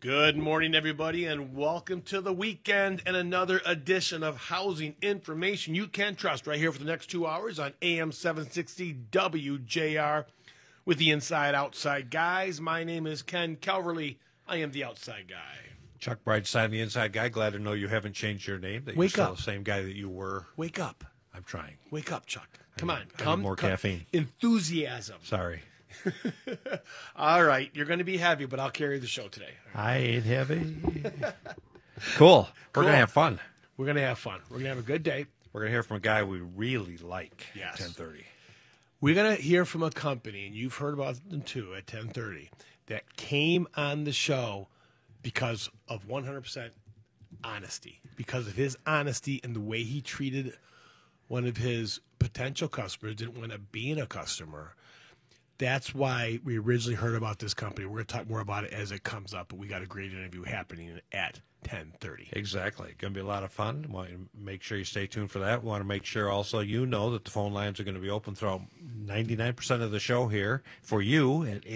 Good morning, everybody, and welcome to the weekend and another edition of Housing Information You Can Trust right here for the next 2 hours on AM 760 WJR with the Inside Outside Guys. My name is Ken Calverley. I am the Outside Guy. Chuck Brightside, the Inside Guy. Glad to know you haven't changed your name. That Wake you're still up. the same guy that you were. Wake up. I'm trying. Wake up, Chuck. Come on. I need more caffeine. Enthusiasm. Sorry. All right. You're going to be heavy, but I'll carry the show today. I ain't heavy. Cool. We're going to have fun. We're going to have fun. We're going to have a good day. We're going to hear from a guy we really like Yes. at 10:30. We're going to hear from a company, and you've heard about them too, at 10:30, that came on the show because of 100% honesty, because of his honesty and the way he treated one of his potential customers, didn't want to be in a customer. That's why we originally heard about this company. We're going to talk more about it as it comes up, but we got a great interview happening at 10:30. Exactly. Going to be a lot of fun. Want to make sure you stay tuned for that. Want to make sure also you know that the phone lines are going to be open throughout 99% of the show here for you at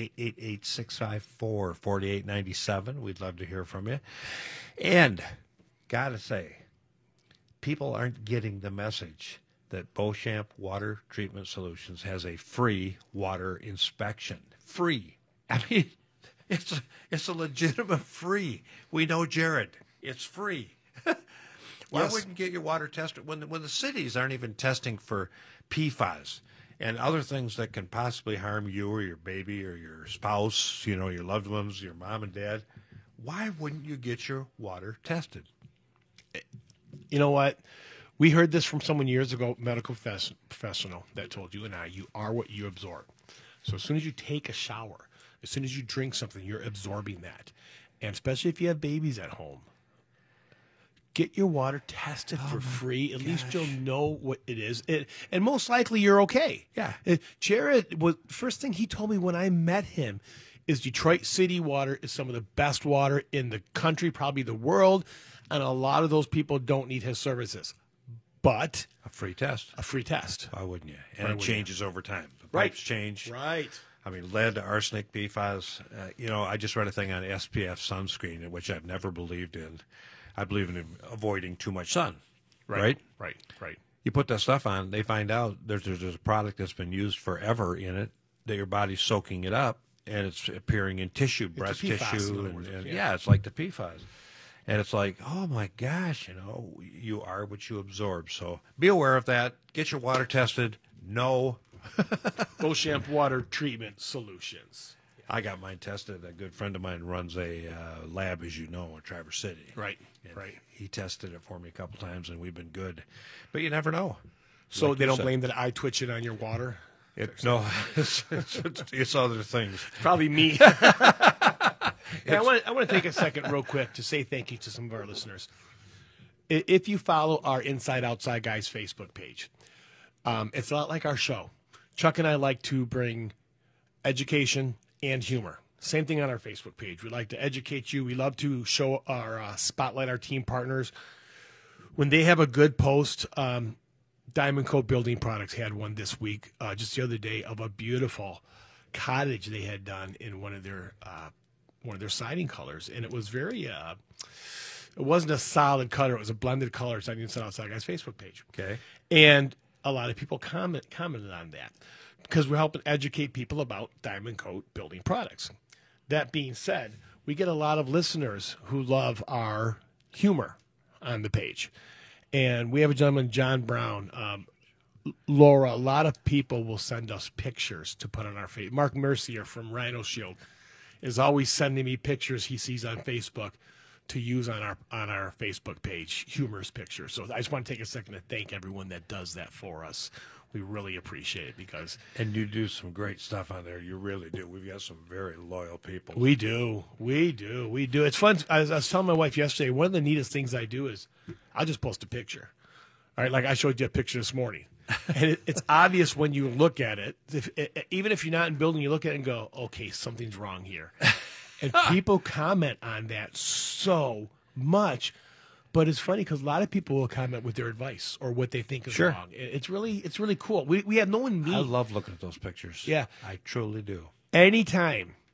888-654-4897. We'd love to hear from you. And got to say, people aren't getting the message that Beauchamp Water Treatment Solutions has a free water inspection. Free. I mean, it's a legitimate free. We know Jared. It's free. Why Yes. wouldn't you get your water tested when the cities aren't even testing for PFAS and other things that can possibly harm you or your baby or your spouse, you know, your loved ones, your mom and dad? Why wouldn't you get your water tested? You know what? We heard this from someone years ago, medical professional, that told you and I, you are what you absorb. So as soon as you take a shower, as soon as you drink something, you're absorbing that. And especially if you have babies at home, get your water tested for free. At least you'll know what it is. And most likely you're okay. Yeah. Jared, first thing he told me when I met him is Detroit City water is some of the best water in the country, probably the world. And a lot of those people don't need his services. But A free test. a free test. Why wouldn't you? And Why it wouldn't changes over time. The Right. pipes change. Right. I mean, lead, arsenic, PFAS. I just read a thing on SPF sunscreen, which I've never believed in. I believe in avoiding too much sun. Right? Right. You put that stuff on, they find out there's a product that's been used forever in it, that your body's soaking it up, and it's appearing in tissue, breast PFAS, in tissue. other words, And yeah. it's like the PFAS. And it's like, oh, my gosh, you are what you absorb. So be aware of that. Get your water tested. No. Beauchamp Water Treatment Solutions. I got mine tested. A good friend of mine runs a lab, as you know, in Traverse City. Right. And Right. He tested it for me a couple times, and we've been good. But you never know. So Like they you don't said. blame that I twitch it on your water? No, it's other things. Probably me. I want to take a second real quick to say thank you to some of our listeners. If you follow our Inside Outside Guys Facebook page, it's a lot like our show. Chuck and I like to bring education and humor. Same thing on our Facebook page. We like to educate you. We love to show spotlight our team partners. When they have a good post, Diamond Coat Building Products had one this week, just the other day, of a beautiful cottage they had done in one of their siding colors, and it was very. It wasn't a solid color; it was a blended color. It's on the Inside Outside Guys Facebook page. Okay. And a lot of people commented on that because we're helping educate people about Diamond Coat Building Products. That being said, we get a lot of listeners who love our humor on the page. And we have a gentleman, John Brown. Laura, a lot of people will send us pictures to put on our face. Mark Mercier from Rhino Shield is always sending me pictures he sees on Facebook to use on our Facebook page, humorous pictures. So I just want to take a second to thank everyone that does that for us. We really appreciate it because And you do some great stuff on there. You really do. We've got some very loyal people. we do. It's fun. I was telling my wife yesterday, one of the neatest things I do is I'll just post a picture. All right, like I showed you a picture this morning. And it's obvious when you look at it. Even if you're not in building, you look at it and go, okay, something's wrong here. And people comment on that so much. But it's funny because a lot of people will comment with their advice or what they think is Sure. wrong. It's really cool. We have no one I need love looking at those pictures. Yeah. I truly do. anytime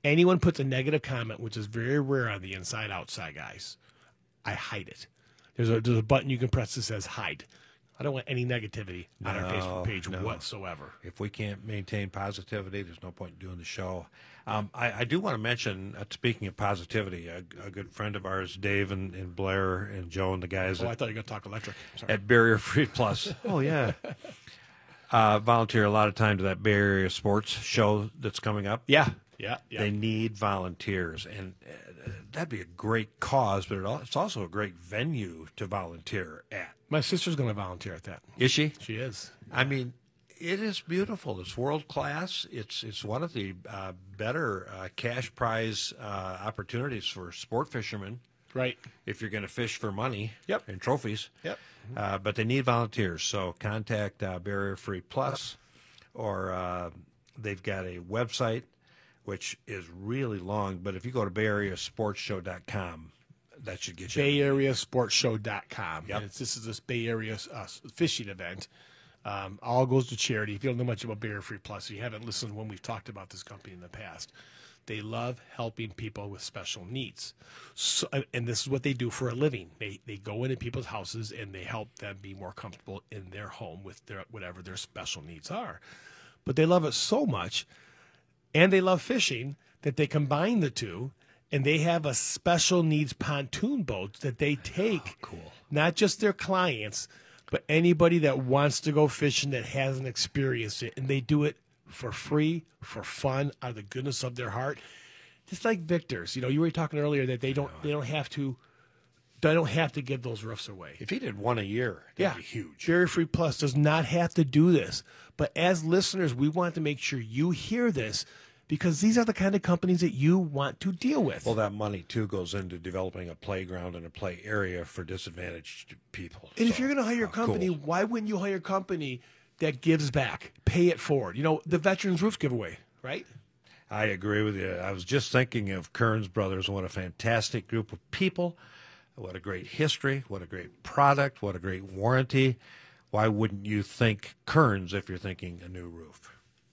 anyone puts a negative comment, which is very rare on the Inside Outside guys, I hide it. There's a button you can press that says hide. I don't want any negativity on our Facebook page whatsoever. If we can't maintain positivity, there's no point in doing the show. I do want to mention, speaking of positivity, a good friend of ours, Dave and Blair and Joe and the guys I thought you were going to talk electric. Sorry. at Barrier Free Plus. Oh, yeah. Volunteer a lot of time to that Bay Area sports show that's coming up. Yeah. They need volunteers, and that'd be a great cause, but it's also a great venue to volunteer at. My sister's going to volunteer at that. Is she? She is. I mean, it is beautiful. It's world class. It's one of the better cash prize opportunities for sport fishermen. Right. If you're going to fish for money Yep. and trophies. Yep. But they need volunteers, so contact Barrier Free Plus, or they've got a website which is really long, but if you go to BayAreaSportsShow.com, that should get you. BayAreaSportsShow.com. Yep. And this is this Bay Area fishing event. All goes to charity. If you don't know much about Barrier Free Plus, if you haven't listened when we've talked about this company in the past, they love helping people with special needs. So, and this is what they do for a living. They go into people's houses and they help them be more comfortable in their home with their whatever their special needs are. But they love it so much, and they love fishing, that they combine the two, and they have a special needs pontoon boat that they take. Cool. Not just their clients, but anybody that wants to go fishing that hasn't experienced it. And they do it for free, for fun, out of the goodness of their heart. Just like Victor's. You were talking earlier that they don't have to give those roofs away. If he did one a year, that'd be huge. Barrier Free Plus does not have to do this. But as listeners, we want to make sure you hear this, because these are the kind of companies that you want to deal with. Well, that money, too, goes into developing a playground and a play area for disadvantaged people. And if you're going to hire a company, why wouldn't you hire a company that gives back? Pay it forward. The Veterans Roof Giveaway, right? I agree with you. I was just thinking of Kearns Brothers. What a fantastic group of people. What a great history. What a great product. What a great warranty. Why wouldn't you think Kearns if you're thinking a new roof?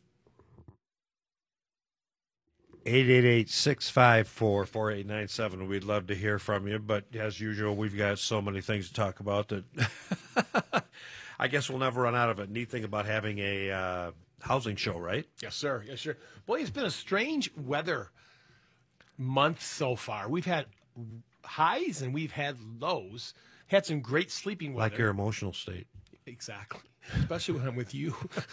888-654-4897. We'd love to hear from you, but as usual, we've got so many things to talk about that I guess we'll never run out of it. Neat thing about having a housing show, right? Yes, sir. Yes, sir. Boy, it's been a strange weather month so far. We've had highs and we've had lows. Had some great sleeping weather. Like your emotional state. Exactly. Especially when I'm with you.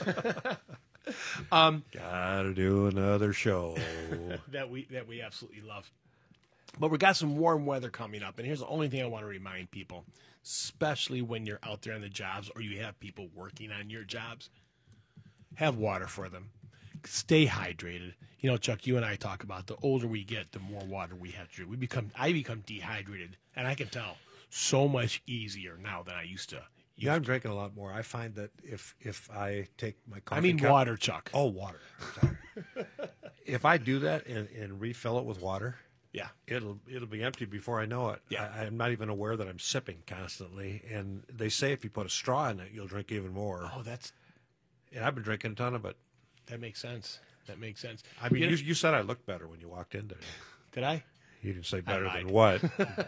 Gotta do another show. that we absolutely love. But we got some warm weather coming up, and here's the only thing I want to remind people, especially when you're out there on the jobs or you have people working on your jobs, have water for them. Stay hydrated. Chuck, you and I talk about the older we get, the more water we have to drink. I become dehydrated, and I can tell so much easier now than I used to. Yeah, I'm drinking a lot more. I find that if I take my coffee I mean cup, water, Chuck. Oh, water. Sorry. If I do that and refill it with water, yeah, it'll be empty before I know it. Yeah. I'm not even aware that I'm sipping constantly. And they say if you put a straw in it, you'll drink even more. Oh, and I've been drinking a ton of it. That makes sense. I mean, you said I looked better when you walked in today. Did I? You didn't say better than what?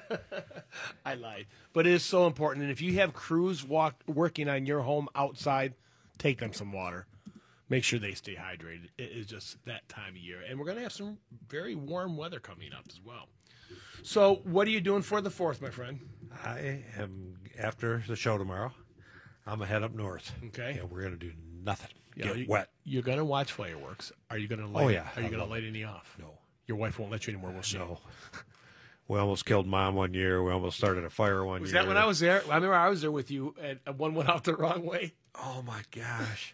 I lied. But it is so important. And if you have crews working on your home outside, take them some water. Make sure they stay hydrated. It is just that time of year. And we're going to have some very warm weather coming up as well. So what are you doing for the 4th, my friend? I am, after the show tomorrow, I'm going to head up north. Okay. And we're going to do nothing. Get wet. You're going to watch fireworks. Are you going to light? Oh, yeah. Are you going to light any off? No. Your wife won't let you anymore, will she? No. We almost killed Mom one year. We almost started a fire one year. Was that when I was there? I remember I was there with you, and one went out the wrong way. Oh, my gosh.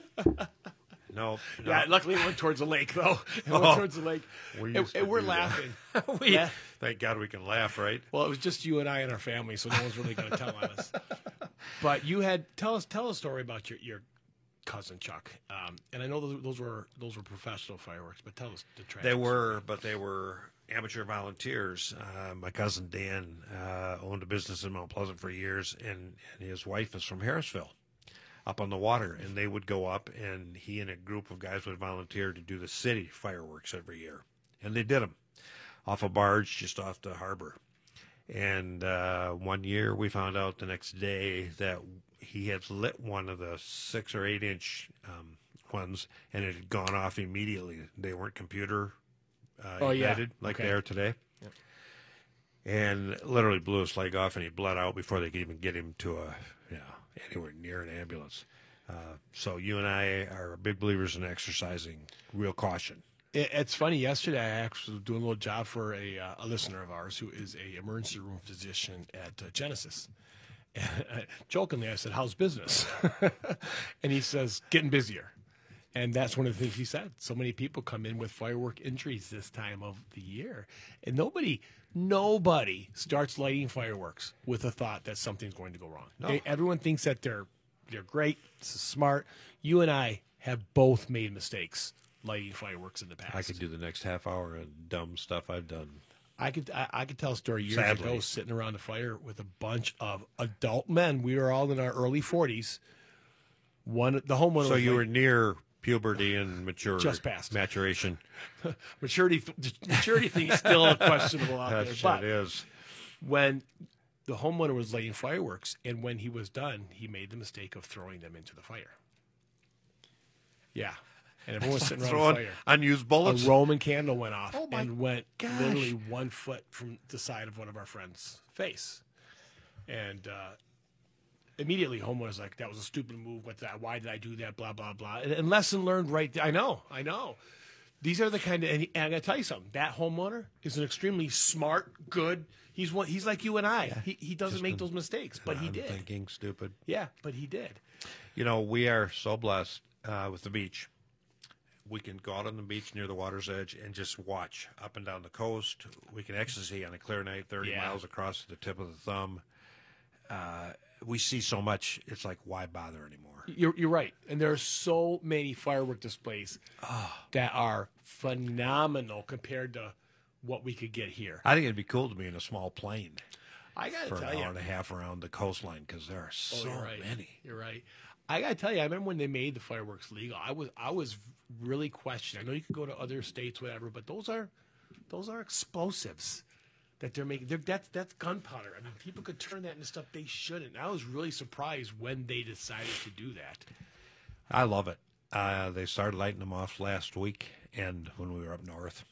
No. Yeah, luckily it went towards the lake, though. It went towards the lake. And we're laughing. Thank God we can laugh, right? Well, it was just you and I and our family, so no one's really going to tell on us. But you had tell a story about your cousin Chuck, and I know those were professional fireworks, but tell us the tragic. They were amateur volunteers. My cousin Dan owned a business in Mount Pleasant for years, and his wife is from Harrisville, up on the water, and they would go up, and he and a group of guys would volunteer to do the city fireworks every year. and they did them off a barge just off the harbor. And 1 year, we found out the next day that he had lit one of the 6 or 8 inch ones, and it had gone off immediately. They weren't computer ignited like they are today. Yep. And literally blew his leg off, and he bled out before they could even get him to anywhere near an ambulance. So you and I are big believers in exercising real caution. It's funny. Yesterday, I actually was doing a little job for a listener of ours who is a emergency room physician at Genesis. And jokingly, I said, "How's business?" And he says, "Getting busier." And that's one of the things he said. So many people come in with firework injuries this time of the year, and nobody starts lighting fireworks with a thought that something's going to go wrong. No. Everyone thinks that they're great, this is smart. You and I have both made mistakes lighting fireworks in the past. I could do the next half hour of dumb stuff I've done. I could tell a story years Sadly. ago, sitting around a fire with a bunch of adult men. We were all in our early 40s. The homeowner. So you were near puberty and Just past. maturation. maturity thing is still questionable out there. That But shit is. when the homeowner was lighting fireworks, and when he was done, he made the mistake of throwing them into the fire. Yeah. And everyone was sitting around the Throwing fire. unused bullets. A Roman candle went off Oh my and went gosh. literally 1 foot from the side of one of our friends' face. And immediately, homeowner's like, "That was a stupid move. Why did I do that? Blah, blah, blah." And lesson learned right there. I know. These are the kind of, and I got to tell you something. That homeowner is an extremely smart, good. He's like you and I. Yeah. He doesn't make those mistakes, but he did. Thinking stupid. Yeah, but he did. You know, we are so blessed with the beach. We can go out on the beach near the water's edge and just watch up and down the coast. We can ecstasy on a clear night, 30 miles across the tip of the thumb. We see so much, it's like, why bother anymore? You're right. And there are so many firework displays that are phenomenal compared to what we could get here. I think it'd be cool to be in a small plane I got for to an tell hour you. and a half around the coastline because there are so You're right. many. You're right. I got to tell you, I remember when they made the fireworks legal, I was really questioning. I know you could go to other states, whatever, but those are explosives that they're making. That's gunpowder. I mean, people could turn that into stuff they shouldn't. I was really surprised when they decided to do that. I love it. They started lighting them off last week, and when we were up north,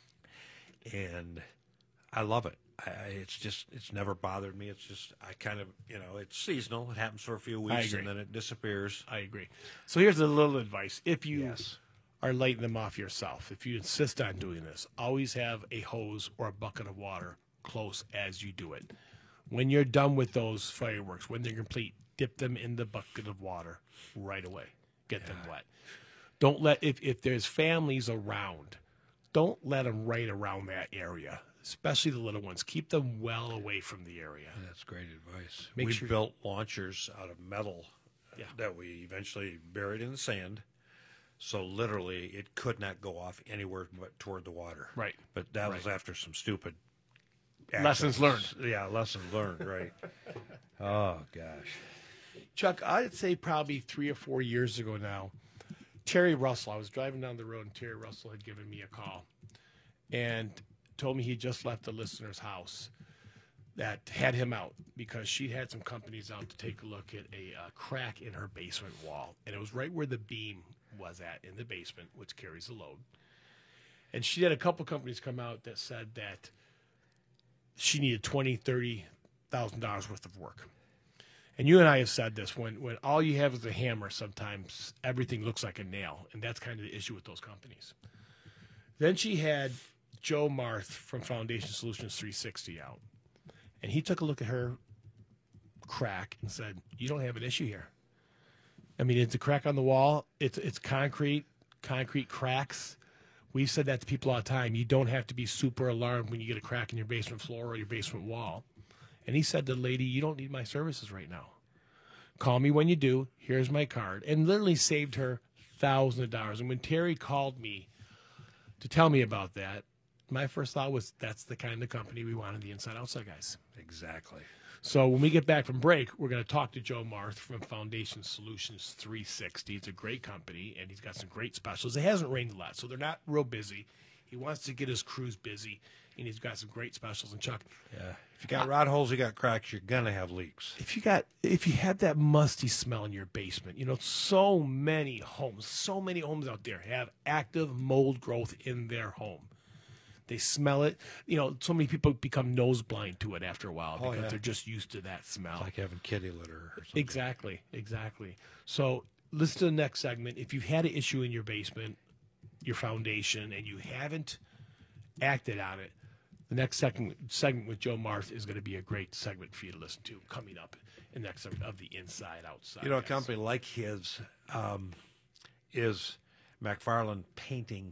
and I love it. It's never bothered me. It's just, I kind of, it's seasonal. It happens for a few weeks agree. and then it disappears. I agree. So here's a little advice. If you Yes. are lighting them off yourself, if you insist on doing this, always have a hose or a bucket of water close as you do it. When you're done with those fireworks, when they're complete, dip them in the bucket of water right away. Get them wet. Don't let, if there's families around, don't let them right around that area, especially the little ones. Keep them well away from the area. That's great advice. Make We sure- built launchers out of metal Yeah. that we eventually buried in the sand. So literally, it could not go off anywhere but toward the water. Right. But that was after some stupid Lessons actions. Yeah, lessons learned, right. Oh, gosh. Chuck, I'd say probably 3 or 4 years ago now, Terry Russell, I was driving down the road and Terry Russell had given me a call and told me he just left the listener's house that had him out because she had some companies out to take a look at a crack in her basement wall. And it was right where the beam was at in the basement, which carries a load. And she had a couple companies come out that said that she needed $20,000, $30,000 worth of work. And you and I have said this, when all you have is a hammer, sometimes everything looks like a nail. And that's kind of the issue with those companies. Then she had Joe Marth from Foundation Solutions 360 out. And he took a look at her crack and said, "You don't have an issue here. I mean, it's a crack on the wall. It's concrete cracks. We've said that to people all the time. You don't have to be super alarmed when you get a crack in your basement floor or your basement wall." And he said to the lady, "You don't need my services right now. Call me when you do. Here's my card." And literally saved her thousands of dollars. And when Terry called me to tell me about that, my first thought was, that's the kind of company we want in the Inside Outside guys. Exactly. So when we get back from break, we're going to talk to Joe Marth from Foundation Solutions 360. It's a great company, and he's got some great specials. It hasn't rained a lot, so they're not real busy. He wants to get his crews busy, and he's got some great specials. And Chuck, Yeah. If you got rod holes, you got cracks, you're gonna have leaks. if you have that musty smell in your basement, so many homes out there have active mold growth in their home. They smell it. So many people become nose blind to it after a while because they're just used to that smell. It's like having kitty litter or something. Exactly. So listen to the next segment. If you've had an issue in your basement, your foundation, and you haven't acted on it, the next segment with Joe Marth is going to be a great segment for you to listen to coming up in the next segment of the Inside Outside. A company like his is McFarland Painting.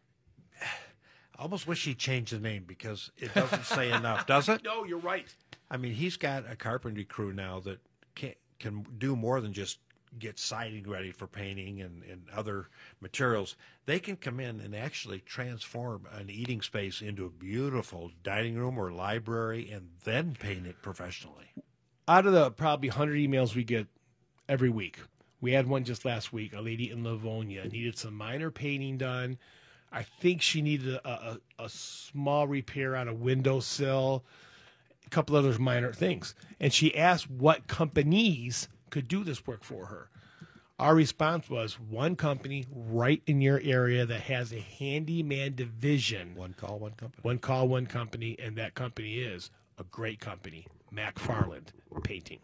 I almost wish he changed the name because it doesn't say enough, does it? No, you're right. I mean, he's got a carpentry crew now that can do more than just get siding ready for painting and other materials. They can come in and actually transform an eating space into a beautiful dining room or library and then paint it professionally. Out of the probably 100 emails we get every week, we had one just last week. A lady in Livonia needed some minor painting done. I think she needed a small repair on a windowsill, a couple other minor things. And she asked what companies could do this work for her. Our response was one company right in your area that has a handyman division. One call, one company. One call, one company, and that company is a great company, McFarland Painting.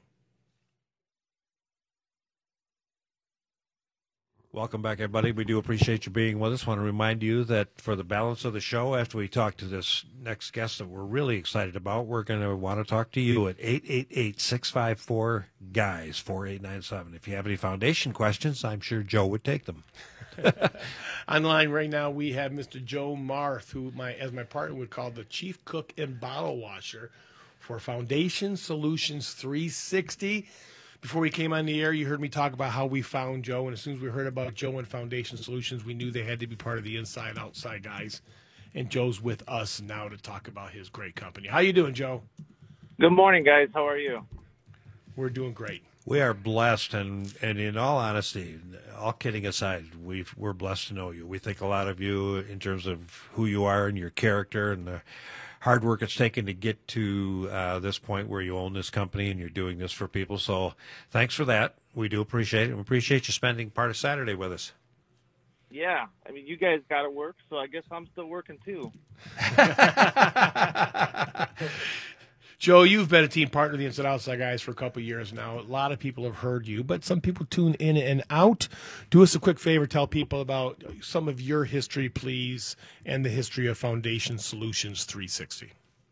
Welcome back, everybody. We do appreciate you being with us. I want to remind you that for the balance of the show, after we talk to this next guest that we're really excited about, we're going to want to talk to you at 888-654-GUYS, 4897. If you have any foundation questions, I'm sure Joe would take them. Online right now, we have Mr. Joe Marth, who, as my partner would call, the chief cook and bottle washer for Foundation Solutions 360. Before we came on the air, you heard me talk about how we found Joe, and as soon as we heard about Joe and Foundation Solutions, we knew they had to be part of the Inside Outside Guys. And Joe's with us now to talk about his great company. How you doing, Joe? Good morning, guys. How are you? We're doing great. We are blessed, and in all honesty, all kidding aside, we're blessed to know you. We think a lot of you in terms of who you are and your character and the hard work it's taken to get to this point where you own this company and you're doing this for people. So thanks for that. We do appreciate it. We appreciate you spending part of Saturday with us. Yeah. I mean, you guys got to work, so I guess I'm still working too. Joe, you've been a team partner of the Inside Outside Guys for a couple of years now. A lot of people have heard you, but some people tune in and out. Do us a quick favor, tell people about some of your history, please, and the history of Foundation Solutions 360.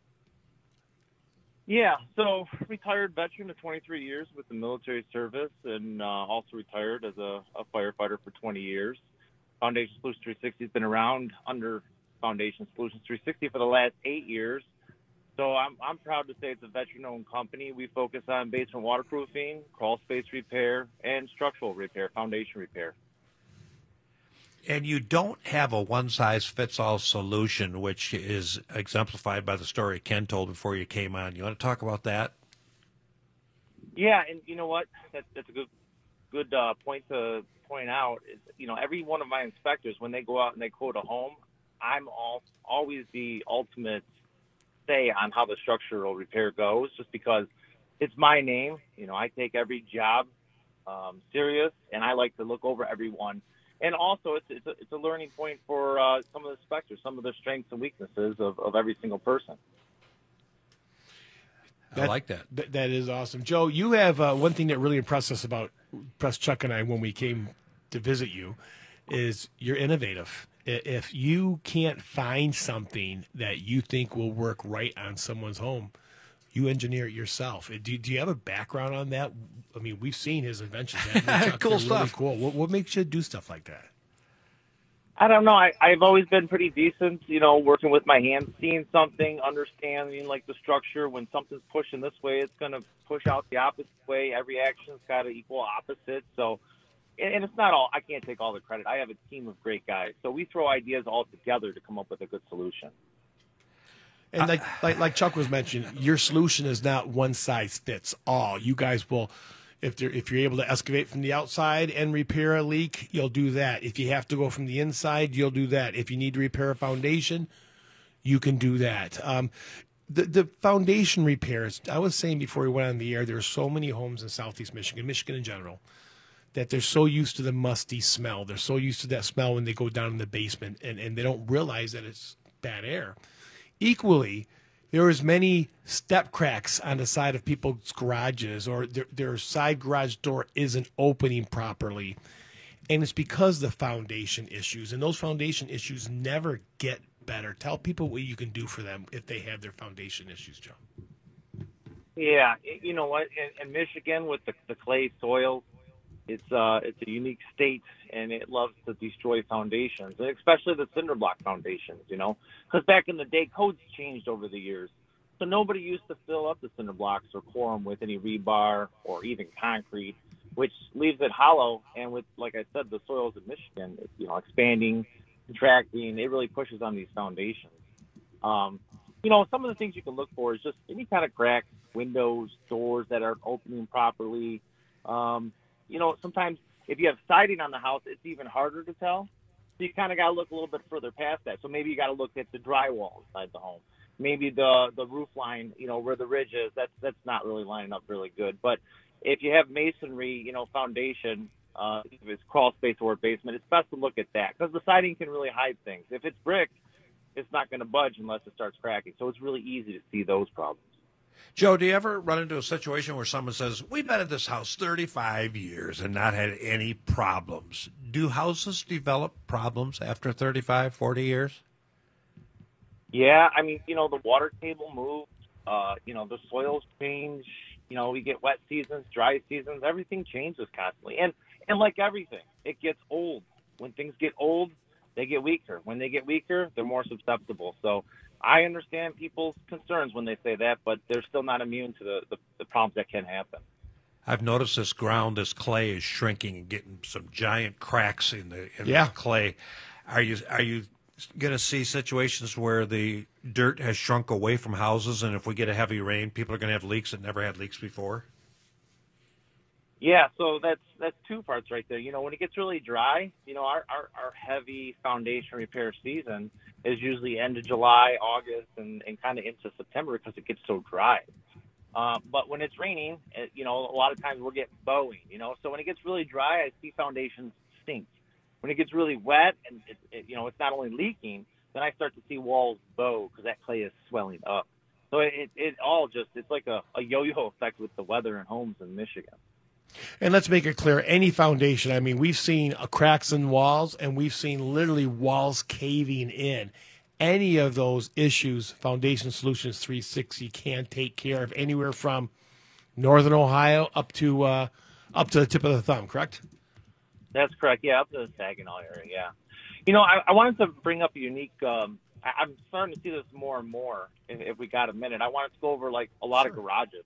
Yeah, so retired veteran of 23 years with the military service and also retired as a firefighter for 20 years. Foundation Solutions 360 has been around under Foundation Solutions 360 for the last 8 years. So I'm proud to say it's a veteran-owned company. We focus on basement waterproofing, crawl space repair, and structural repair, foundation repair. And you don't have a one-size-fits-all solution, which is exemplified by the story Ken told before you came on. You want to talk about that? Yeah, and you know what? That's a good point to point out. Is, every one of my inspectors, when they go out and they quote a home, I'm always the ultimate say on how the structural repair goes, just because it's my name. I take every job serious, and I like to look over every one. And also, it's a learning point for some of the inspectors, some of the strengths and weaknesses of every single person. I like that. That is awesome. Joe, you have one thing that really impressed Chuck and I when we came to visit you, is you're innovative. If you can't find something that you think will work right on someone's home, you engineer it yourself. Do you have a background on that? I mean, we've seen his inventions. Cool stuff. Really cool. What makes you do stuff like that? I don't know. I've always been pretty decent, working with my hands, seeing something, understanding like the structure. When something's pushing this way, it's going to push out the opposite way. Every action's got to equal opposite. So, and it's not all, I can't take all the credit. I have a team of great guys. So we throw ideas all together to come up with a good solution. And like Chuck was mentioning, your solution is not one size fits all. You guys will, If you're able to excavate from the outside and repair a leak, you'll do that. If you have to go from the inside, you'll do that. If you need to repair a foundation, you can do that. The foundation repairs, I was saying before we went on the air, there are so many homes in Southeast Michigan in general, that they're so used to the musty smell. They're so used to that smell when they go down in the basement, and they don't realize that it's bad air. Equally, there is many step cracks on the side of people's garages, or their side garage door isn't opening properly. And it's because of the foundation issues. And those foundation issues never get better. Tell people what you can do for them if they have their foundation issues, Joe. Yeah, you know what? In Michigan, with the clay soil, it's a unique state, and it loves to destroy foundations, and especially the cinder block foundations, because back in the day, codes changed over the years. So nobody used to fill up the cinder blocks or core them with any rebar or even concrete, which leaves it hollow. And with, like I said, the soils in Michigan, expanding, contracting, it really pushes on these foundations. Some of the things you can look for is just any kind of cracks, windows, doors that aren't opening properly. Sometimes if you have siding on the house, it's even harder to tell. So you kind of got to look a little bit further past that. So maybe you got to look at the drywall inside the home. Maybe the roof line, where the ridge is, that's not really lining up really good. But if you have masonry, foundation, if it's crawl space or basement, it's best to look at that, because the siding can really hide things. If it's brick, it's not going to budge unless it starts cracking. So it's really easy to see those problems. Joe, do you ever run into a situation where someone says, we've been at this house 35 years and not had any problems? Do houses develop problems after 35, 40 years? Yeah, the water table moves, the soils change, we get wet seasons, dry seasons, everything changes constantly. And like everything, it gets old. When things get old, they get weaker. When they get weaker, they're more susceptible. So I understand people's concerns when they say that, but they're still not immune to the problems that can happen. I've noticed this clay is shrinking and getting some giant cracks in the clay. Are you going to see situations where the dirt has shrunk away from houses, and if we get a heavy rain, people are going to have leaks that never had leaks before? Yeah, so that's two parts right there. When it gets really dry, our heavy foundation repair season is usually end of July, August, and kind of into September because it gets so dry. But when it's raining, a lot of times we're getting bowing, So when it gets really dry, I see foundations sink. When it gets really wet and it's not only leaking, then I start to see walls bow because that clay is swelling up. So it all it's like a yo-yo effect with the weather and homes in Michigan. And let's make it clear, any foundation, we've seen cracks in walls, and we've seen literally walls caving in. Any of those issues, Foundation Solutions 360 can take care of, anywhere from northern Ohio up to the tip of the thumb, correct? That's correct. Yeah, up to the Saginaw area, yeah. I wanted to bring up a unique I'm starting to see this more and more, if we got a minute. I wanted to go over, a lot of garages.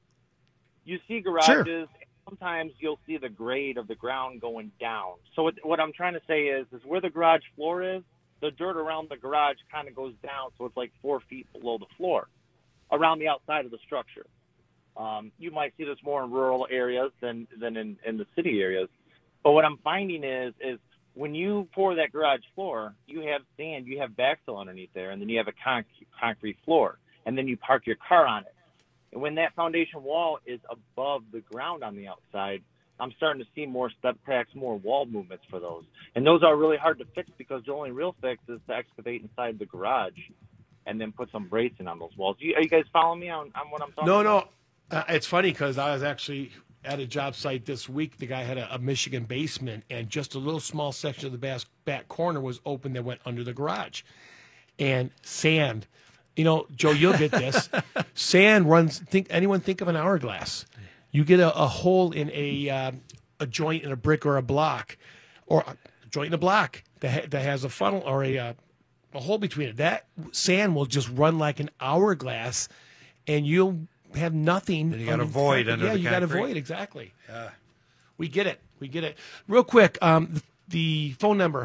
You see garages... Sure. Sometimes you'll see the grade of the ground going down. So what I'm trying to say is where the garage floor is, the dirt around the garage kind of goes down, so it's like 4 feet below the floor, around the outside of the structure. You might see this more in rural areas than in the city areas. But what I'm finding is when you pour that garage floor, you have sand, you have backfill underneath there, and then you have a concrete floor, and then you park your car on it. And when that foundation wall is above the ground on the outside, I'm starting to see more step cracks, more wall movements for those. And those are really hard to fix because the only real fix is to excavate inside the garage and then put some bracing on those walls. Are you guys following me on what I'm talking about? No. It's funny because I was actually at a job site this week. The guy had a Michigan basement, and just a little small section of the back corner was open that went under the garage. And sand... Joe, you'll get this. Sand runs. Anyone think of an hourglass? You get a hole in a joint in a brick or a block, or a joint in a block that has a funnel or a hole between it. That sand will just run like an hourglass, and you'll have nothing. And you got a void under the concrete. Yeah, you got a void, exactly. Yeah. We get it. Real quick, the phone number,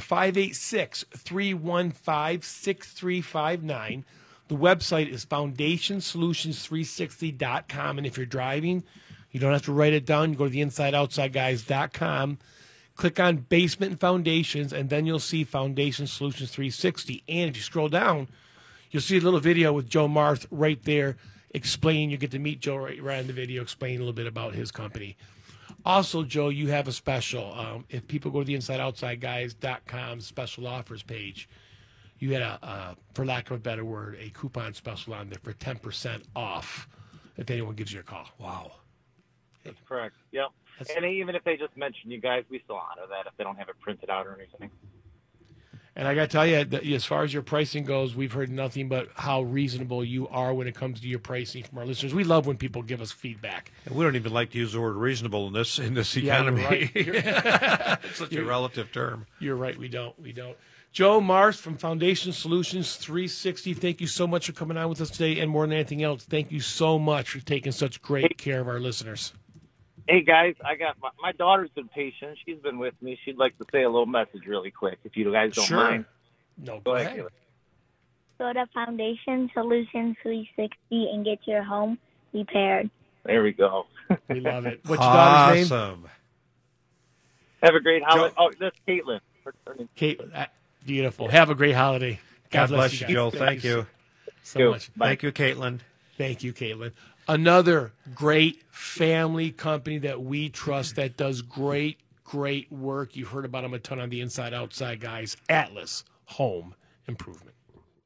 586-315-6359. The website is foundationsolutions360.com. And if you're driving, You don't have to write it down. You go to the InsideOutsideGuys.com, click on Basement and Foundations, and then you'll see Foundation Solutions 360. And if you scroll down, you'll see a little video with Joe Marth right there explaining. You get to meet Joe right in the video, explaining a little bit about his company. Also, Joe, you have a special. If people go to the InsideOutsideGuys.com special offers page, you had for lack of a better word, a coupon special on there for 10% off if anyone gives you a call. Wow. That's correct. Yep. And even if they just mention you guys, we still honor that if they don't have it printed out or anything. And I got to tell you, as far as your pricing goes, we've heard nothing but how reasonable you are when it comes to your pricing from our listeners. We love when people give us feedback. And we don't even like to use the word reasonable in this economy. Yeah, you're right. It's such a relative term. You're right. We don't. Joe Marth from Foundation Solutions 360, thank you so much for coming on with us today. And more than anything else, thank you so much for taking such great care of our listeners. Hey, guys, I got my daughter's been patient. She's been with me. She'd like to say a little message really quick, if you guys don't mind. No, go ahead. Go to Foundation Solutions 360 and get your home repaired. There we go. We love it. What's your daughter's name? Awesome. Have a great holiday. Oh, that's Caitlin. Caitlin, beautiful. Have a great holiday. God bless you, Joe. Thank you so much. Thank you, Caitlin. Thank you, Caitlin. Another great family company that we trust that does great work. You've heard about them a ton on the Inside Outside Guys. Atlas Home Improvement.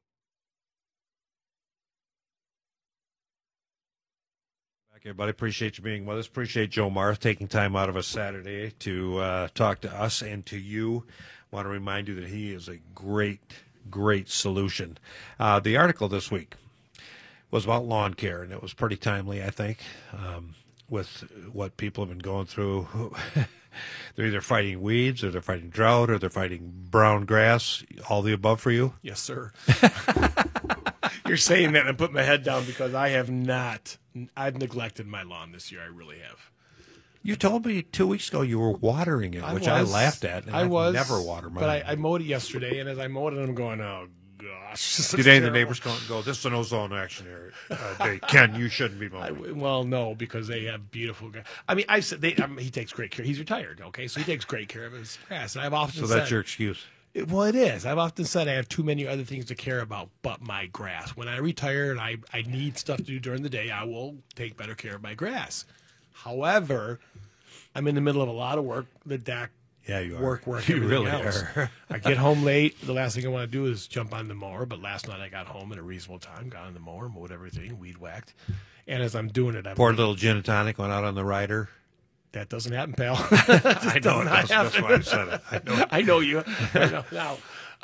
Back, everybody. Appreciate you being with us. Appreciate Joe Marth taking time out of a Saturday to talk to us and to you. Want to remind you that he is a great solution. The article this week was about lawn care, and it was pretty timely, I think, with what people have been going through. They're either fighting weeds, or they're fighting drought, or they're fighting brown grass. All the above for you? Yes, sir. You're saying that and I put my head down because I have not. I've neglected my lawn this year. I really have. You told me 2 weeks ago you were watering it, which I laughed at. And I've never watered mine. But I mowed it yesterday, and as I mowed it, I'm going, oh, gosh. Did any of the neighbors go, this is an ozone action area? Ken, you shouldn't be mowing. Well, no, because they have beautiful grass. I mean, he takes great care. He's retired, okay? So he takes great care of his grass. And I've often said. So that's your excuse. Well, it is. I've often said I have too many other things to care about but my grass. When I retire and I need stuff to do during the day, I will take better care of my grass. However, I'm in the middle of a lot of work. The DAC you are. work. You really else. are. I get home late. The last thing I want to do is jump on the mower. But last night I got home at a reasonable time, got on the mower, mowed everything, weed whacked. And as I'm doing it, poured a little gin and tonic, went out on the rider. That doesn't happen, pal. I know. That's why I said it. I know you. I know.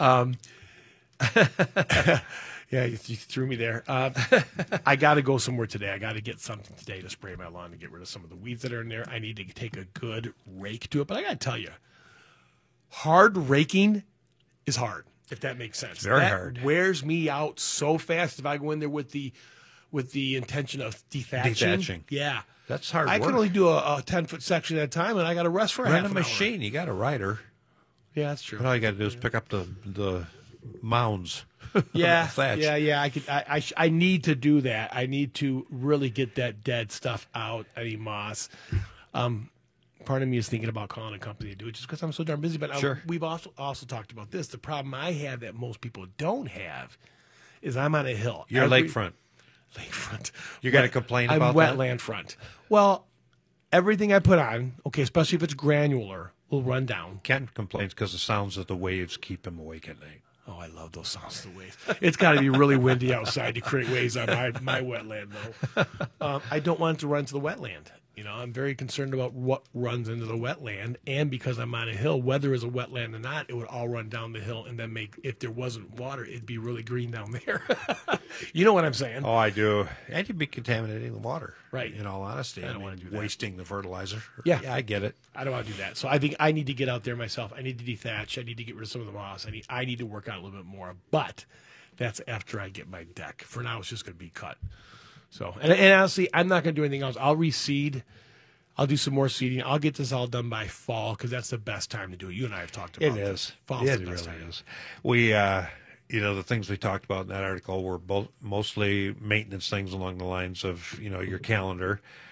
Now, yeah, you threw me there. I got to go somewhere today. I got to get something today to spray my lawn to get rid of some of the weeds that are in there. I need to take a good rake to it. But I got to tell you, hard raking is hard, if that makes sense. Very that hard. Wears me out so fast if I go in there with the intention of dethatching. Yeah. That's hard I work. can only do a 10-foot section at a time, and I got to rest for Rent half a an machine. hour. You got a rider. Yeah, that's true. And all you got to do is pick up the mounds. Yeah, thatch. yeah. I need to do that. I need to really get that dead stuff out. Any moss. Part of me is thinking about calling a company to do it just because I'm so darn busy. But Sure. We've also talked about this. The problem I have that most people don't have is I'm on a hill. You're lakefront. Lakefront. You got to complain about I'm wetland front. Well, everything I put on, okay, especially if it's granular, will run down. Ken complains because the sounds of the waves keep him awake at night. Oh, I love those sounds of the waves. It's got to be really windy outside to create waves on my wetland, though. I don't want it to run to the wetland. You know, I'm very concerned about what runs into the wetland, and because I'm on a hill, whether it's a wetland or not, it would all run down the hill, and then if there wasn't water, it'd be really green down there. You know what I'm saying? Oh, I do. And you'd be contaminating the water. Right. In all honesty. I don't want to do that. Wasting the fertilizer. Yeah. I get it. I don't want to do that. So I think I need to get out there myself. I need to dethatch. I need to get rid of some of the moss. I need to work out a little bit more. But that's after I get my deck. For now, it's just going to be cut. So, and honestly, I'm not going to do anything else. I'll reseed. I'll do some more seeding. I'll get this all done by fall because that's the best time to do it. You and I have talked about it. It is. Fall's It the best really time. is. We, the things we talked about in that article were mostly maintenance things along the lines of, your calendar.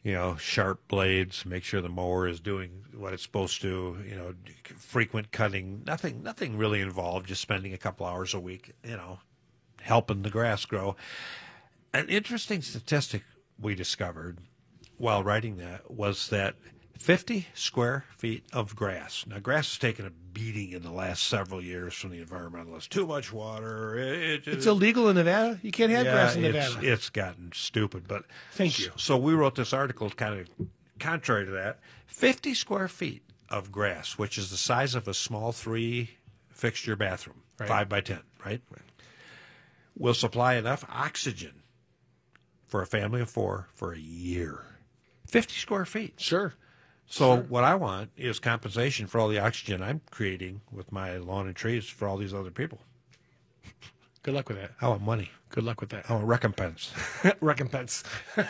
sharp blades, make sure the mower is doing what it's supposed to, frequent cutting, nothing really involved, just spending a couple hours a week, helping the grass grow. An interesting statistic we discovered while writing that was that 50 square feet of grass. Now, grass has taken a beating in the last several years from the environmentalists. Too much water. It's illegal in Nevada. You can't have grass in Nevada. It's gotten stupid. But thank you. So we wrote this article kind of contrary to that. 50 square feet of grass, which is the size of a small 3-fixture bathroom, right. 5 by 10, right? Will supply enough oxygen for a family of 4 for a year. 50 square feet. Sure. So what I want is compensation for all the oxygen I'm creating with my lawn and trees for all these other people. Good luck with that. I want money. Good luck with that. I want recompense. Recompense.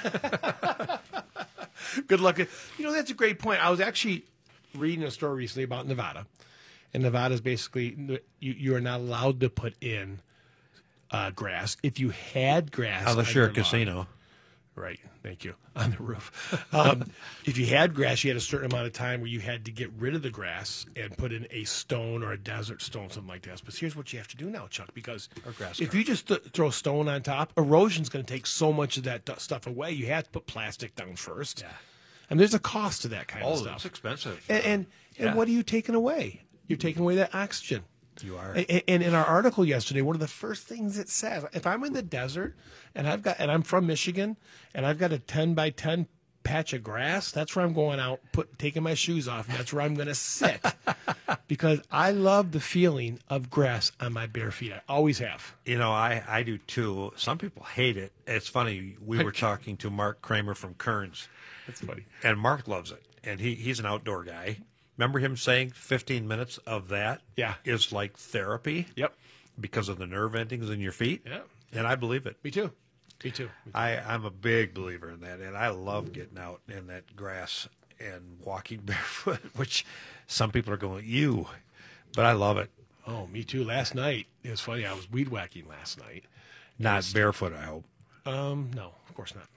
Good luck. That's a great point. I was actually reading a story recently about Nevada. And Nevada is basically, you are not allowed to put in grass. If you had grass. Unless you're a casino. Right. Thank you. On the roof. If you had grass, you had a certain amount of time where you had to get rid of the grass and put in a stone or a desert stone, something like that. But here's what you have to do now, Chuck, because if you just throw stone on top, erosion's going to take so much of that stuff away. You have to put plastic down first. Yeah. And there's a cost to that kind of stuff. Oh, it's expensive. And what are you taking away? You're taking away that oxygen. You are. And in our article yesterday, one of the first things it says, if I'm in the desert and I'm from Michigan and I've got a 10 by 10 patch of grass, that's where I'm going out, taking my shoes off, and that's where I'm going to sit because I love the feeling of grass on my bare feet. I always have. I do too. Some people hate it. It's funny. We were talking to Mark Kramer from Kearns. That's funny. And Mark loves it. And he's an outdoor guy. Remember him saying 15 minutes of that is like therapy? Yep. Because of the nerve endings in your feet? Yeah. And I believe it. Me too. I'm a big believer in that, and I love getting out in that grass and walking barefoot, which some people are going, ew, but I love it. Oh, me too. Last night, it was funny, I was weed whacking last night. Not barefoot, I hope. No, of course not.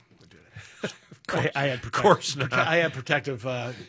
I had of course not. I had protective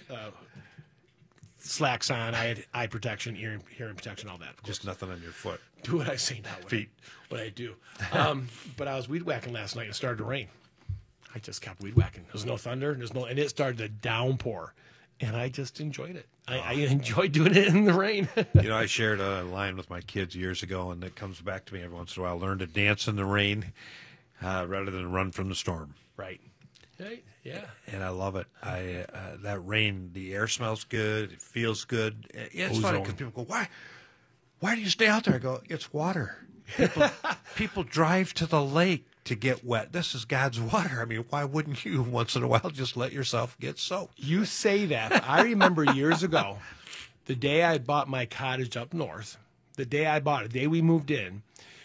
slacks on. I had eye protection, hearing protection, all that. Just nothing on your foot. Do what I say now. Feet. What I do. But I was weed whacking last night and it started to rain. I just kept weed whacking. There's no thunder. And it started to downpour. And I just enjoyed it. I enjoyed doing it in the rain. I shared a line with my kids years ago, and it comes back to me every once in a while. Learn to dance in the rain rather than run from the storm. Right. Yeah. And I love it. That rain, the air smells good. It feels good. It's funny because people go, why do you stay out there? I go, it's water. People drive to the lake to get wet. This is God's water. I mean, why wouldn't you once in a while just let yourself get soaked? You say that. But I remember years ago, the day I bought my cottage up north, the day we moved in,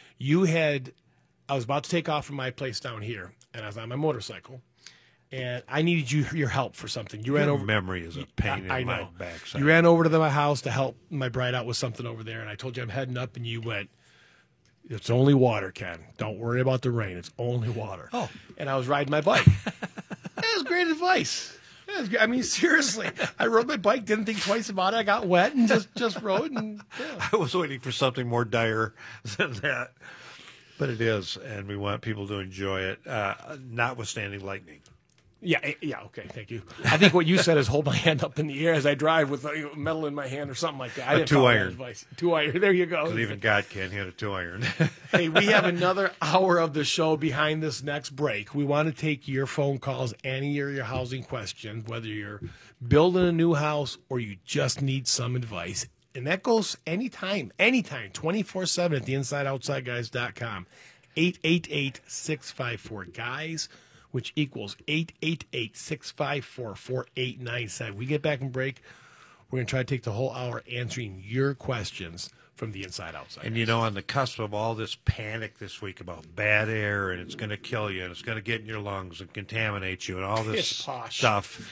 I was about to take off from my place down here, and I was on my motorcycle. And I needed your help for something. Your memory is a pain in my backside. You ran over to my house to help my bride out with something over there, and I told you I'm heading up, and you went, it's only water, Ken. Don't worry about the rain. It's only water. Oh. And I was riding my bike. That was great advice. I mean, seriously. I rode my bike, didn't think twice about it. I got wet and just rode. And yeah. I was waiting for something more dire than that. But it is, and we want people to enjoy it, notwithstanding lightning. Yeah, okay, thank you. I think what you said is hold my hand up in the air as I drive with metal in my hand or something like that. I didn't follow that advice. 2-iron, there you go. Because even God can't hit a 2-iron. Hey, we have another hour of the show behind this next break. We want to take your phone calls, any of your housing questions, whether you're building a new house or you just need some advice. And that goes anytime, 24/7 at theinsideoutsideguys.com. 888-654-GUYS. Which equals 888-654-4897. We get back and break. We're going to try to take the whole hour answering your questions from the Inside Outside. And, on the cusp of all this panic this week about bad air and it's going to kill you and it's going to get in your lungs and contaminate you and all this stuff,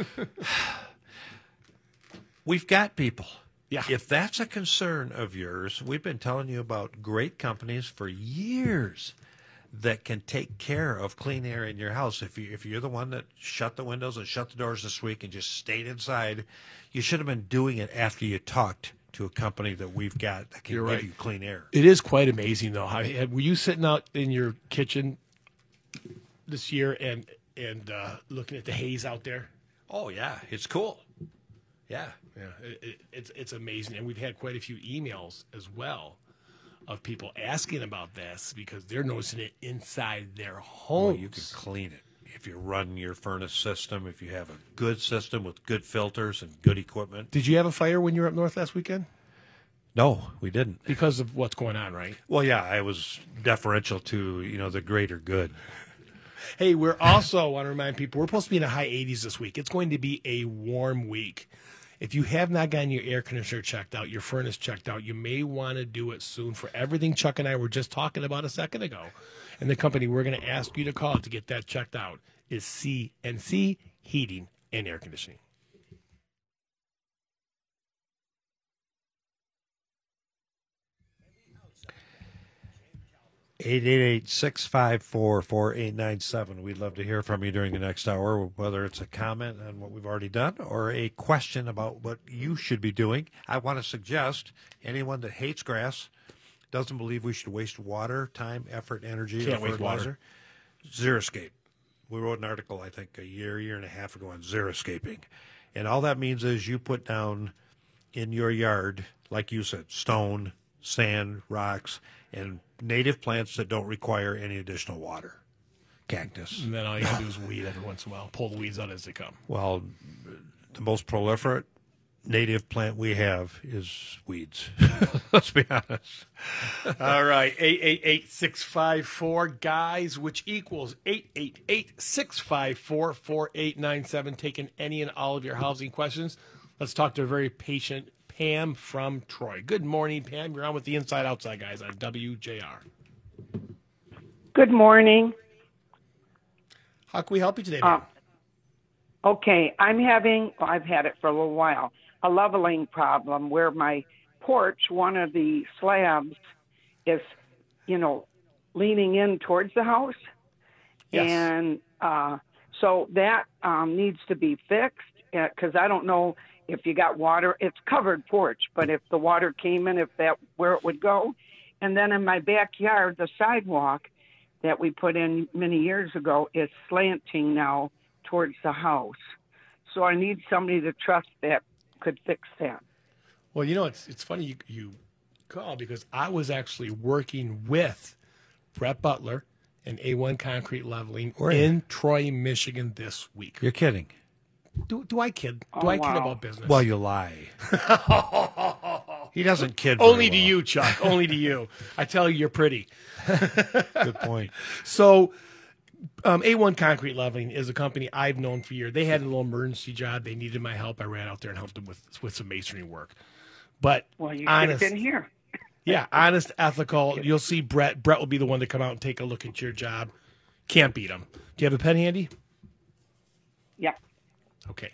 we've got people. Yeah. If that's a concern of yours, we've been telling you about great companies for years that can take care of clean air in your house. If you're the one that shut the windows and shut the doors this week and just stayed inside, you should have been doing it after you talked to a company that we've got that can give you clean air. It is quite amazing, though. Were you sitting out in your kitchen this year and looking at the haze out there? Oh yeah, it's cool. Yeah, it's amazing, and we've had quite a few emails as well of people asking about this because they're noticing it inside their homes. Well, you can clean it if you run your furnace system, if you have a good system with good filters and good equipment. Did you have a fire when you were up north last weekend? No, we didn't. Because of what's going on, right? Well, yeah, I was deferential to, the greater good. Hey, we're also want to remind people we're supposed to be in the high 80s this week. It's going to be a warm week. If you have not gotten your air conditioner checked out, your furnace checked out, you may want to do it soon for everything Chuck and I were just talking about a second ago. And the company we're going to ask you to call to get that checked out is CNC Heating and Air Conditioning. 888-654-4897. We'd love to hear from you during the next hour, whether it's a comment on what we've already done or a question about what you should be doing. I want to suggest anyone that hates grass, doesn't believe we should waste water, time, effort, energy, Can't or waste fertilizer, Xeriscape. We wrote an article, I think, a year and a half ago on xeriscaping. And all that means is you put down in your yard, like you said, stone, sand, rocks, and native plants that don't require any additional water. Cactus. And then all you can do is weed every once in a while. Pull the weeds out as they come. Well, the most proliferate native plant we have is weeds. Let's be honest. All right. 888-654, guys, which equals 888-654-4897. Taking any and all of your housing questions. Let's talk to a very patient Pam from Troy. Good morning, Pam. You're on with the Inside Outside guys on WJR. Good morning. How can we help you today, ma'am? Okay, I've had it for a little while, a leveling problem where my porch, one of the slabs is, leaning in towards the house. Yes. And so that needs to be fixed because I don't know if you got water. It's covered porch, but if the water came in, where it would go. And then in my backyard, the sidewalk that we put in many years ago is slanting now towards the house. So I need somebody to trust that could fix that. Well, it's funny you call because I was actually working with Brett Butler and A1 Concrete Leveling in Troy, Michigan this week. You're kidding. Do I kid? Do I kid about business? Well, you lie. He doesn't kid. Only to you, Chuck. Only to you. I tell you, you're pretty. Good point. So, A1 Concrete Leveling is a company I've known for years. They had a little emergency job. They needed my help. I ran out there and helped them with some masonry work. But you should have been here. Yeah, honest, ethical. You'll see Brett. Brett will be the one to come out and take a look at your job. Can't beat him. Do you have a pen handy? Yeah. Okay.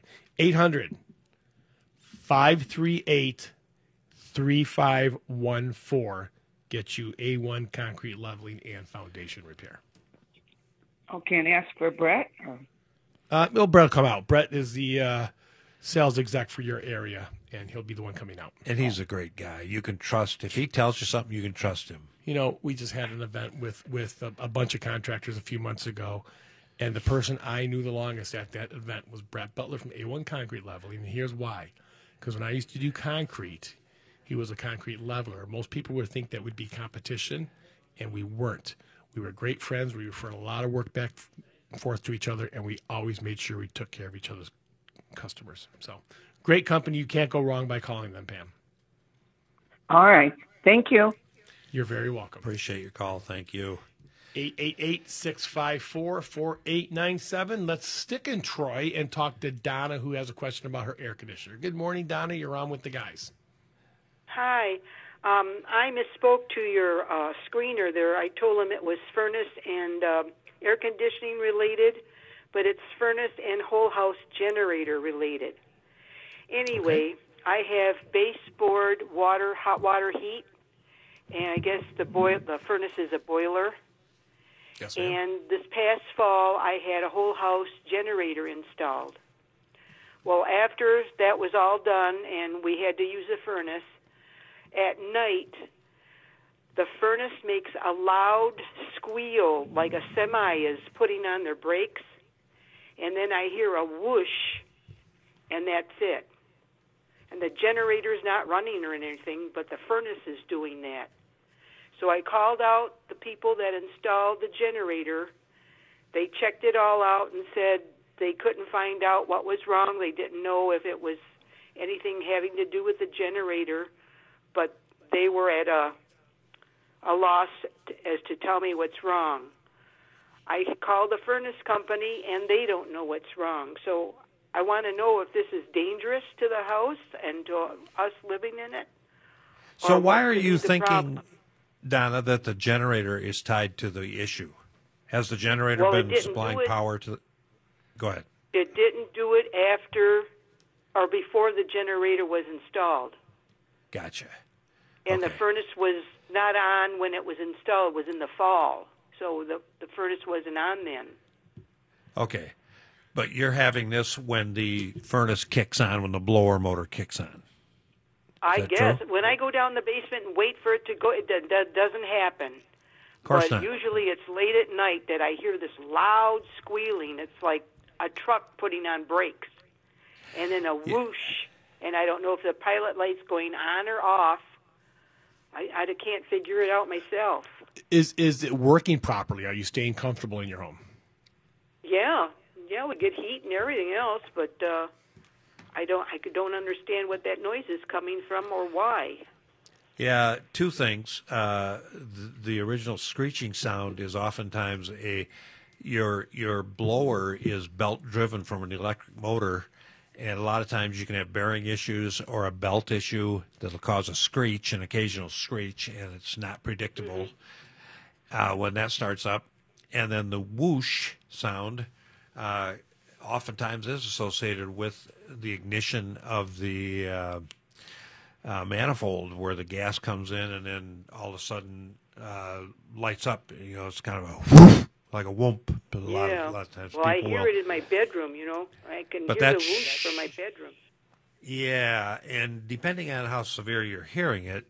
800-538-3514 gets you A1 Concrete Leveling and Foundation Repair. Okay, and ask for Brett? Brett will come out. Brett is the sales exec for your area, and he'll be the one coming out. And he's a great guy. You can trust. If he tells you something, you can trust him. We just had an event with a bunch of contractors a few months ago, and the person I knew the longest at that event was Brett Butler from A1 Concrete Leveling, and here's why. Because when I used to do concrete, he was a concrete leveler. Most people would think that would be competition, and we weren't. We were great friends. We referred a lot of work back and forth to each other, and we always made sure we took care of each other's customers. So, great company. You can't go wrong by calling them, Pam. All right. Thank you. You're very welcome. Appreciate your call. Thank you. 888-654-4897. Let's stick in Troy and talk to Donna, who has a question about her air conditioner. Good morning, Donna. You're on with the guys. Hi. I misspoke to your screener there. I told him it was furnace and air conditioning related, but it's furnace and whole house generator related. Anyway, I have baseboard hot water heat, and I guess the furnace is a boiler. Yes, ma'am. And this past fall, I had a whole house generator installed. Well, after that was all done and we had to use a furnace, at night, the furnace makes a loud squeal like a semi is putting on their brakes, and then I hear a whoosh, and that's it. And the generator's not running or anything, but the furnace is doing that. So I called out the people that installed the generator. They checked it all out and said they couldn't find out what was wrong. They didn't know if it was anything having to do with the generator, but they were at a loss as to tell me what's wrong. I called the furnace company, and they don't know what's wrong. So I want to know if this is dangerous to the house and to us living in it. So or why what are could you be the thinking, problem. Donna, that the generator is tied to the issue? Has the generator Well, it been didn't supplying do it. power to the... Go ahead. It didn't do it after or before the generator was installed. Gotcha. And the Okay. furnace was not on when it was installed. It was in the fall. So the furnace wasn't on then. Okay. But you're having this when the furnace kicks on, when the blower motor kicks on. I that guess. true? When I go down the basement and wait for it to go, that doesn't happen. Of course But not. usually it's late at night that I hear this loud squealing. It's like a truck putting on brakes. And then a whoosh. And I don't know if the pilot light's going on or off. I can't figure it out myself. Is it working properly? Are you staying comfortable in your home? Yeah, we get heat and everything else, but I don't understand what that noise is coming from or why. Yeah, two things. The original screeching sound is oftentimes your blower is belt driven from an electric motor, and a lot of times you can have bearing issues or a belt issue that'll cause a screech, an occasional screech, and it's not predictable when that starts up. And then the whoosh sound oftentimes is associated with the ignition of the manifold, where the gas comes in and then all of a sudden lights up. You know, it's kind of a whoop, like a whoop. But a lot of times Well, I people hear will. it in my bedroom, I can But hear the that's- whoosh from my bedroom. Yeah, and depending on how severe you're hearing it,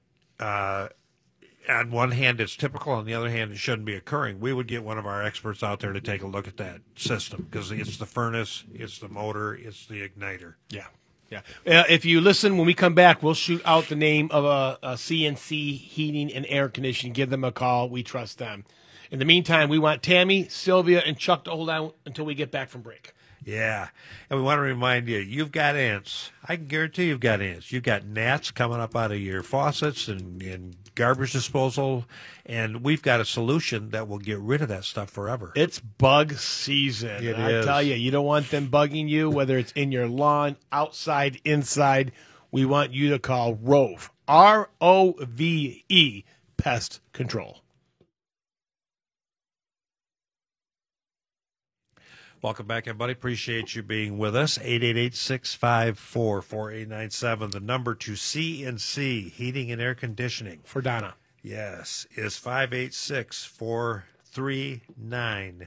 on one hand it's typical, on the other hand it shouldn't be occurring. We would get one of our experts out there to take a look at that system, because it's the furnace, it's the motor, it's the igniter. Yeah. Yeah. If you listen, when we come back, we'll shoot out the name of a CNC heating and air conditioning. Give them a call. We trust them. In the meantime, we want Tammy, Sylvia, and Chuck to hold on until we get back from break. Yeah, and we want to remind you, you've got ants. I can guarantee you've got ants. You've got gnats coming up out of your faucets and garbage disposal, and we've got a solution that will get rid of that stuff forever. It's bug season. It I is. tell you, you don't want them bugging you, whether it's in your lawn, outside, inside. We want you to call Rove, ROVE, Pest Control. Welcome back, everybody. Appreciate you being with us. 888-654-4897. The number to CNC Heating and Air Conditioning. For Donna. Yes, is 586-439-3319.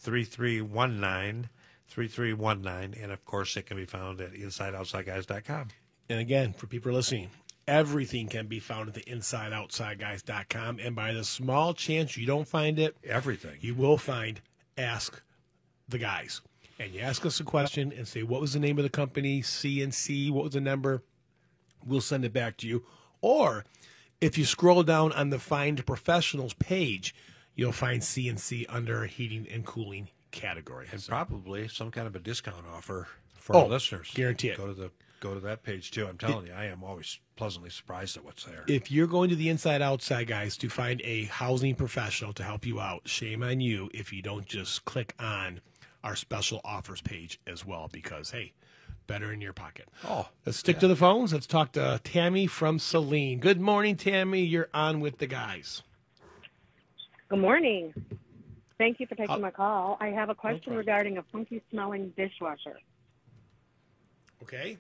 3319. And, of course, it can be found at InsideOutsideGuys.com. And again, for people listening, everything can be found at the InsideOutsideGuys.com. And by the small chance you don't find it, Everything. you will find Ask the Guys. And you ask us a question and say, what was the name of the company, CNC, what was the number? We'll send it back to you. Or if you scroll down on the Find Professionals page, you'll find CNC under heating and cooling category. And So probably some kind of a discount offer for our listeners. guarantee it. Go to that page, too. I'm telling you, I am always pleasantly surprised at what's there. if you're going to the Inside Outside Guys to find a housing professional to help you out, shame on you if you don't just click on our special offers page as well, because, hey, better in your pocket. Oh, Let's stick to the phones. Let's talk to Tammy from Saline. Good morning, Tammy. You're on with the guys. Good morning. Thank you for taking my call. I have a question problem. regarding a funky smelling dishwasher. Okay.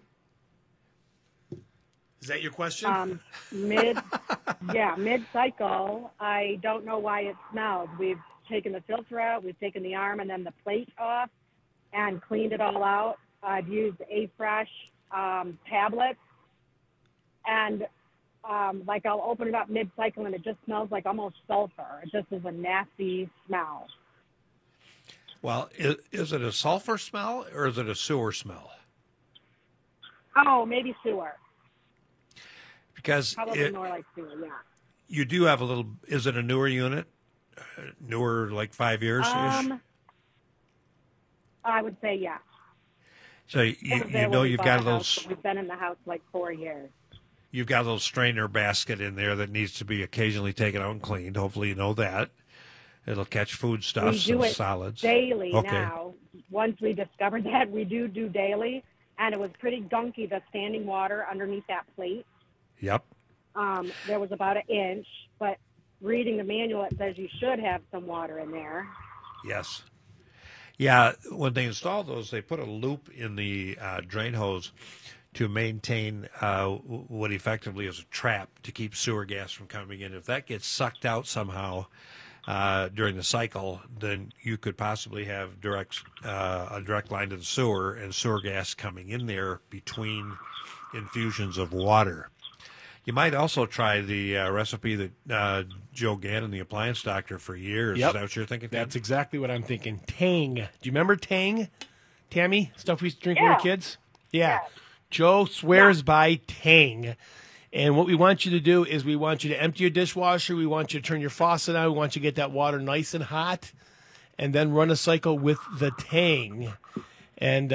Is that your question? Mid-cycle, I don't know why it smells. We've taken the filter out, we've taken the arm and then the plate off and cleaned it all out. I've used A-Fresh tablets, and like I'll open it up mid-cycle and it just smells like almost sulfur. It just is a nasty smell. Well, is it a sulfur smell or is it a sewer smell? Oh, maybe sewer. Because Probably more like sewer, yeah. you do have a little, is it a newer unit? Newer, like 5 years-ish? I would say yeah. So you know you've got a little... We've been in the house like 4 years. You've got a little strainer basket in there that needs to be occasionally taken out and cleaned. Hopefully you know that. It'll catch foodstuffs and solids. Daily now. Once we discovered that, we do daily. And it was pretty gunky, the standing water underneath that plate. Yep. There was about 1 inch, but reading the manual, it says you should have some water in there. Yes. Yeah, when they install those, they put a loop in the drain hose to maintain what effectively is a trap to keep sewer gas from coming in. If that gets sucked out somehow during the cycle, then you could possibly have a direct line to the sewer and sewer gas coming in there between infusions of water. You might also try the recipe that Joe Gannon, the appliance doctor, for years. Yep. Is that what you're thinking? That's exactly what I'm thinking. Tang. Do you remember Tang? Tammy? Stuff we used to drink when we were kids? Yeah. Joe swears by Tang. And what we want you to do is we want you to empty your dishwasher. We want you to turn your faucet on. We want you to get that water nice and hot. And then run a cycle with the Tang. And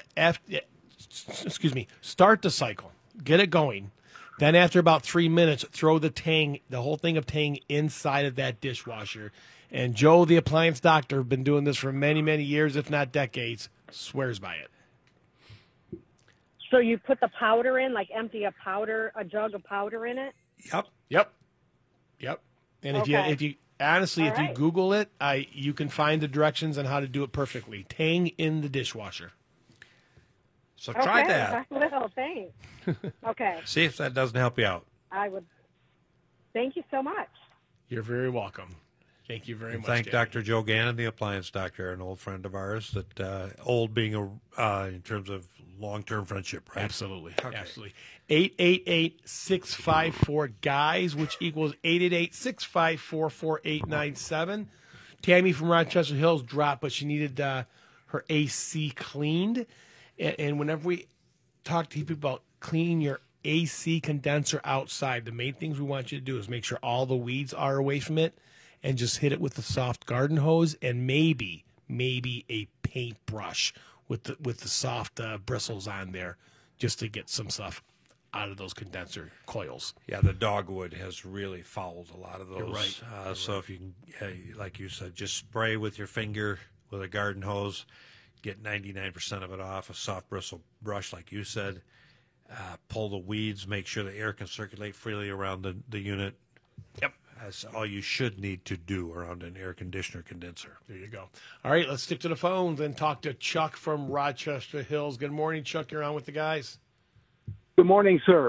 start the cycle. Get it going. Then after about 3 minutes, throw the whole thing of Tang inside of that dishwasher. And Joe, the appliance doctor, been doing this for many, many years, if not decades, swears by it. So you put the powder in, like empty a jug of powder in it? Yep. And if you honestly, if you Google it, you can find the directions on how to do it perfectly. Tang in the dishwasher. So try that. Well, thanks. Okay. See if that doesn't help you out. I would. Thank you so much. You're very welcome. Thank you very much. Thank Dr. Joe Gannon, the appliance doctor, an old friend of ours. That old being in terms of long-term friendship, right? Absolutely. Okay. Absolutely. 888-654-GUYS, which equals 888-654-4897. Tammy from Rochester Hills dropped, but she needed her AC cleaned. And whenever we talk to people about cleaning your AC condenser outside, the main things we want you to do is make sure all the weeds are away from it and just hit it with the soft garden hose and maybe a paintbrush with the soft bristles on there just to get some stuff out of those condenser coils. Yeah, the dogwood has really fouled a lot of those. You're right. So if you can, like you said, just spray with your finger with a garden hose. Get 99% of it off, a soft bristle brush, like you said. Pull the weeds, make sure the air can circulate freely around the unit. Yep. That's all you should need to do around an air conditioner condenser. There you go. All right, let's stick to the phones and talk to Chuck from Rochester Hills. Good morning, Chuck. You're on with the guys. Good morning, sir.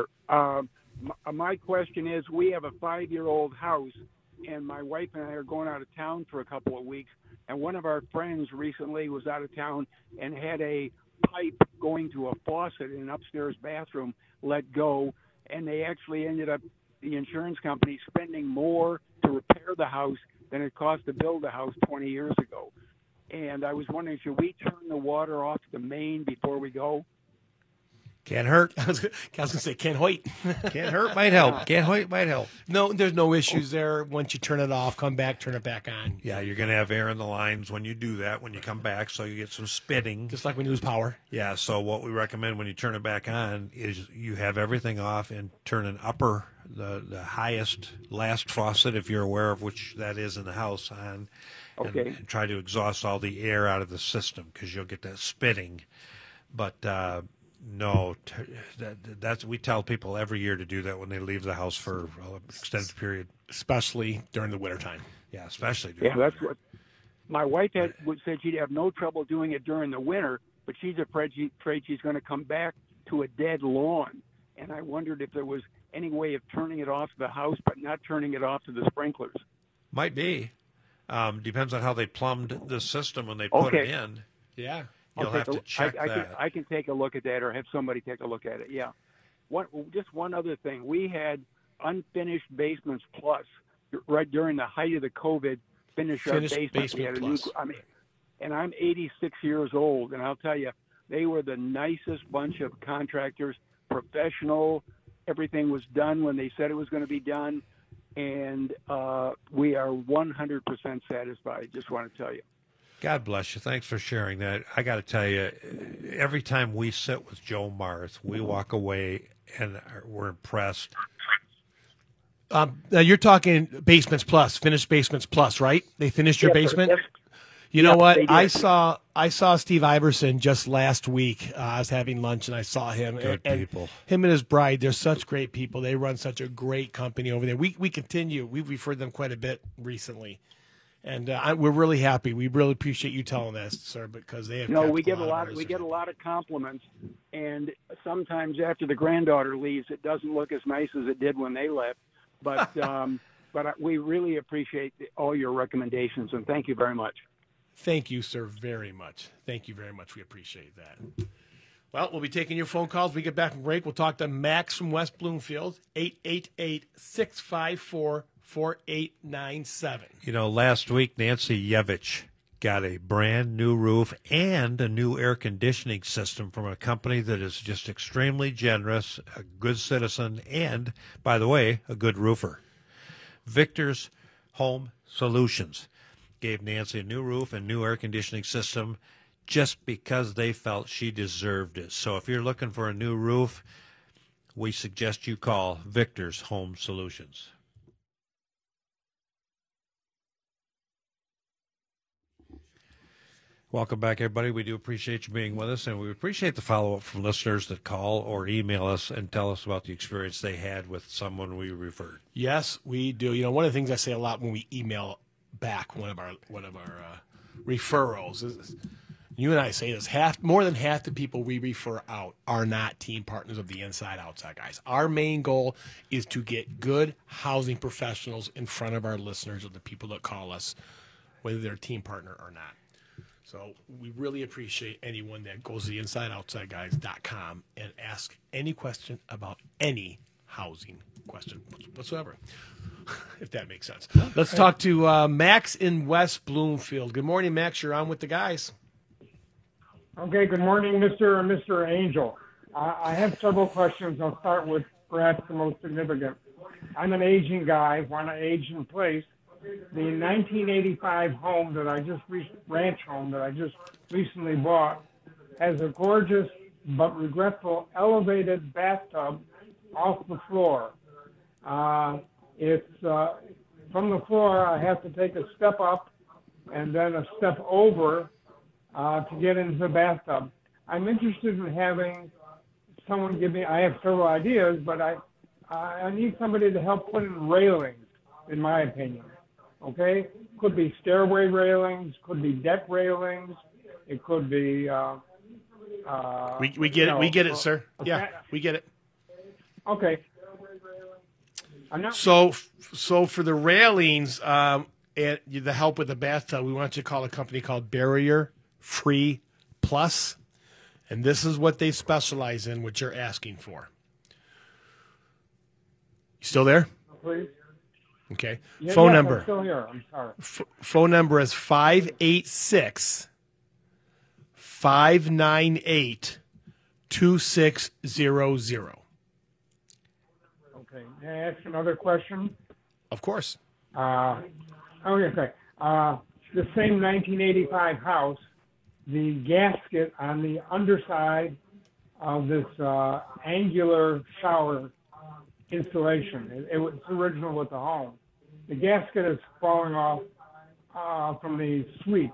My question is, we have a 5-year-old house, and my wife and I are going out of town for a couple of weeks. And one of our friends recently was out of town and had a pipe going to a faucet in an upstairs bathroom let go. And they actually ended up, the insurance company, spending more to repair the house than it cost to build the house 20 years ago. And I was wondering, should we turn the water off the main before we go? Can't hurt. I was going to say, can't hoit. Can't hurt, might help. Can't hoit, might help. No, there's no issues there. Once you turn it off, come back, turn it back on. Yeah, you're going to have air in the lines when you do that, when you come back, so you get some spitting. Just like when you lose power. Yeah, so what we recommend when you turn it back on is you have everything off and turn an the highest, last faucet, if you're aware of which that is in the house, on. Okay. And try to exhaust all the air out of the system because you'll get that spitting. But no, that's we tell people every year to do that when they leave the house for an extended period. Especially during the wintertime. Yeah, especially. That's what my wife said she'd have no trouble doing it during the winter, but she's afraid she's going to come back to a dead lawn. And I wondered if there was any way of turning it off to the house but not turning it off to the sprinklers. Might be. Depends on how they plumbed the system when they put it in. Yeah. You'll have to check that. I can take a look at that or have somebody take a look at it. Yeah. Just one other thing. We had Unfinished Basements Plus right during the height of the COVID. Finished our basement. We had a new, and I'm 86 years old, and I'll tell you, they were the nicest bunch of contractors, professional. Everything was done when they said it was going to be done, and we are 100% satisfied. Just want to tell you. God bless you. Thanks for sharing that. I got to tell you, every time we sit with Joe Marth, we walk away and we're impressed. Now you're talking Basements Plus, Finished Basements Plus, right? They finished your basement? Yes. You know what? I saw Steve Iverson just last week. I was having lunch and I saw him. Good people. Him and his bride, they're such great people. They run such a great company over there. We continue. We've referred them quite a bit recently. And we're really happy. We really appreciate you telling us, sir, because they have. No, we get a lot of compliments, and sometimes after the granddaughter leaves, it doesn't look as nice as it did when they left. But we really appreciate all your recommendations, and thank you very much. Thank you, sir, very much. Thank you very much. We appreciate that. Well, we'll be taking your phone calls. When we get back from break, we'll talk to Max from West Bloomfield, 888-654-4897. You know, last week, Nancy Yevich got a brand new roof and a new air conditioning system from a company that is just extremely generous, a good citizen, and, by the way, a good roofer. Victor's Home Solutions gave Nancy a new roof and new air conditioning system just because they felt she deserved it. So if you're looking for a new roof, we suggest you call Victor's Home Solutions. Welcome back, everybody. We do appreciate you being with us, and we appreciate the follow-up from listeners that call or email us and tell us about the experience they had with someone we referred. Yes, we do. You know, one of the things I say a lot when we email back one of our referrals is, you and I say this, more than half the people we refer out are not team partners of the Inside Outside Guys. Our main goal is to get good housing professionals in front of our listeners or the people that call us, whether they're a team partner or not. So we really appreciate anyone that goes to the InsideOutsideGuys.com and asks any question about any housing question whatsoever, if that makes sense. Let's talk to Max in West Bloomfield. Good morning, Max. You're on with the guys. Okay, good morning, Mr. and Mr. Angel. I have several questions. I'll start with perhaps the most significant. I'm an aging guy, want to age in place. The 1985 home that I just ranch home that I just recently bought has a gorgeous but regretful elevated bathtub off the floor. It's from the floor. I have to take a step up and then a step over to get into the bathtub. I'm interested in having someone give me. I have several ideas, but I need somebody to help put in railings, in my opinion. Okay, could be stairway railings, could be deck railings, it could be. We get it. We get it, sir. Yeah, we get it. Okay. So for the railings and the help with the bathtub, we want you to call a company called Barrier Free Plus, and this is what they specialize in. What you're asking for. You still there? Please. Okay. Yeah, phone yes, number. I'm still here. I'm sorry. Phone number is 586-598-2600. Okay. May I ask another question? Of course. Okay. The same 1985 house, the gasket on the underside of this angular shower installation. It's original with the home. The gasket is falling off from the suite.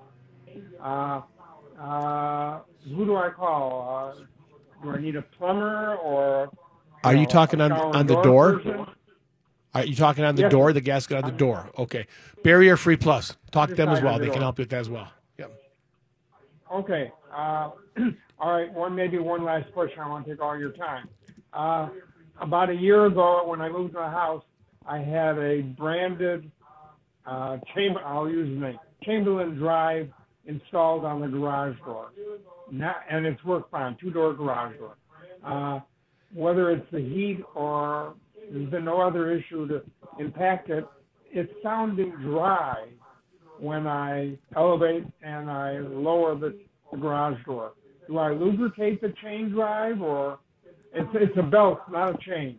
Who do I call? Do I need a plumber or? Are you talking on the door? Person? Are you talking on the door? The gasket on the door. Okay. Barrier Free Plus. Talk to them as well. They can help you with that as well. Yep. Okay. All right. Maybe one last question. I want to take all your time. About a year ago, when I moved to a house, I had a branded I'll use the name, Chamberlain Drive installed on the garage door. And it's worked fine, 2-door garage door. Whether it's the heat or there's been no other issue to impact it, it's sounding dry when I elevate and I lower the garage door. Do I lubricate the chain drive, or it's a belt, not a chain?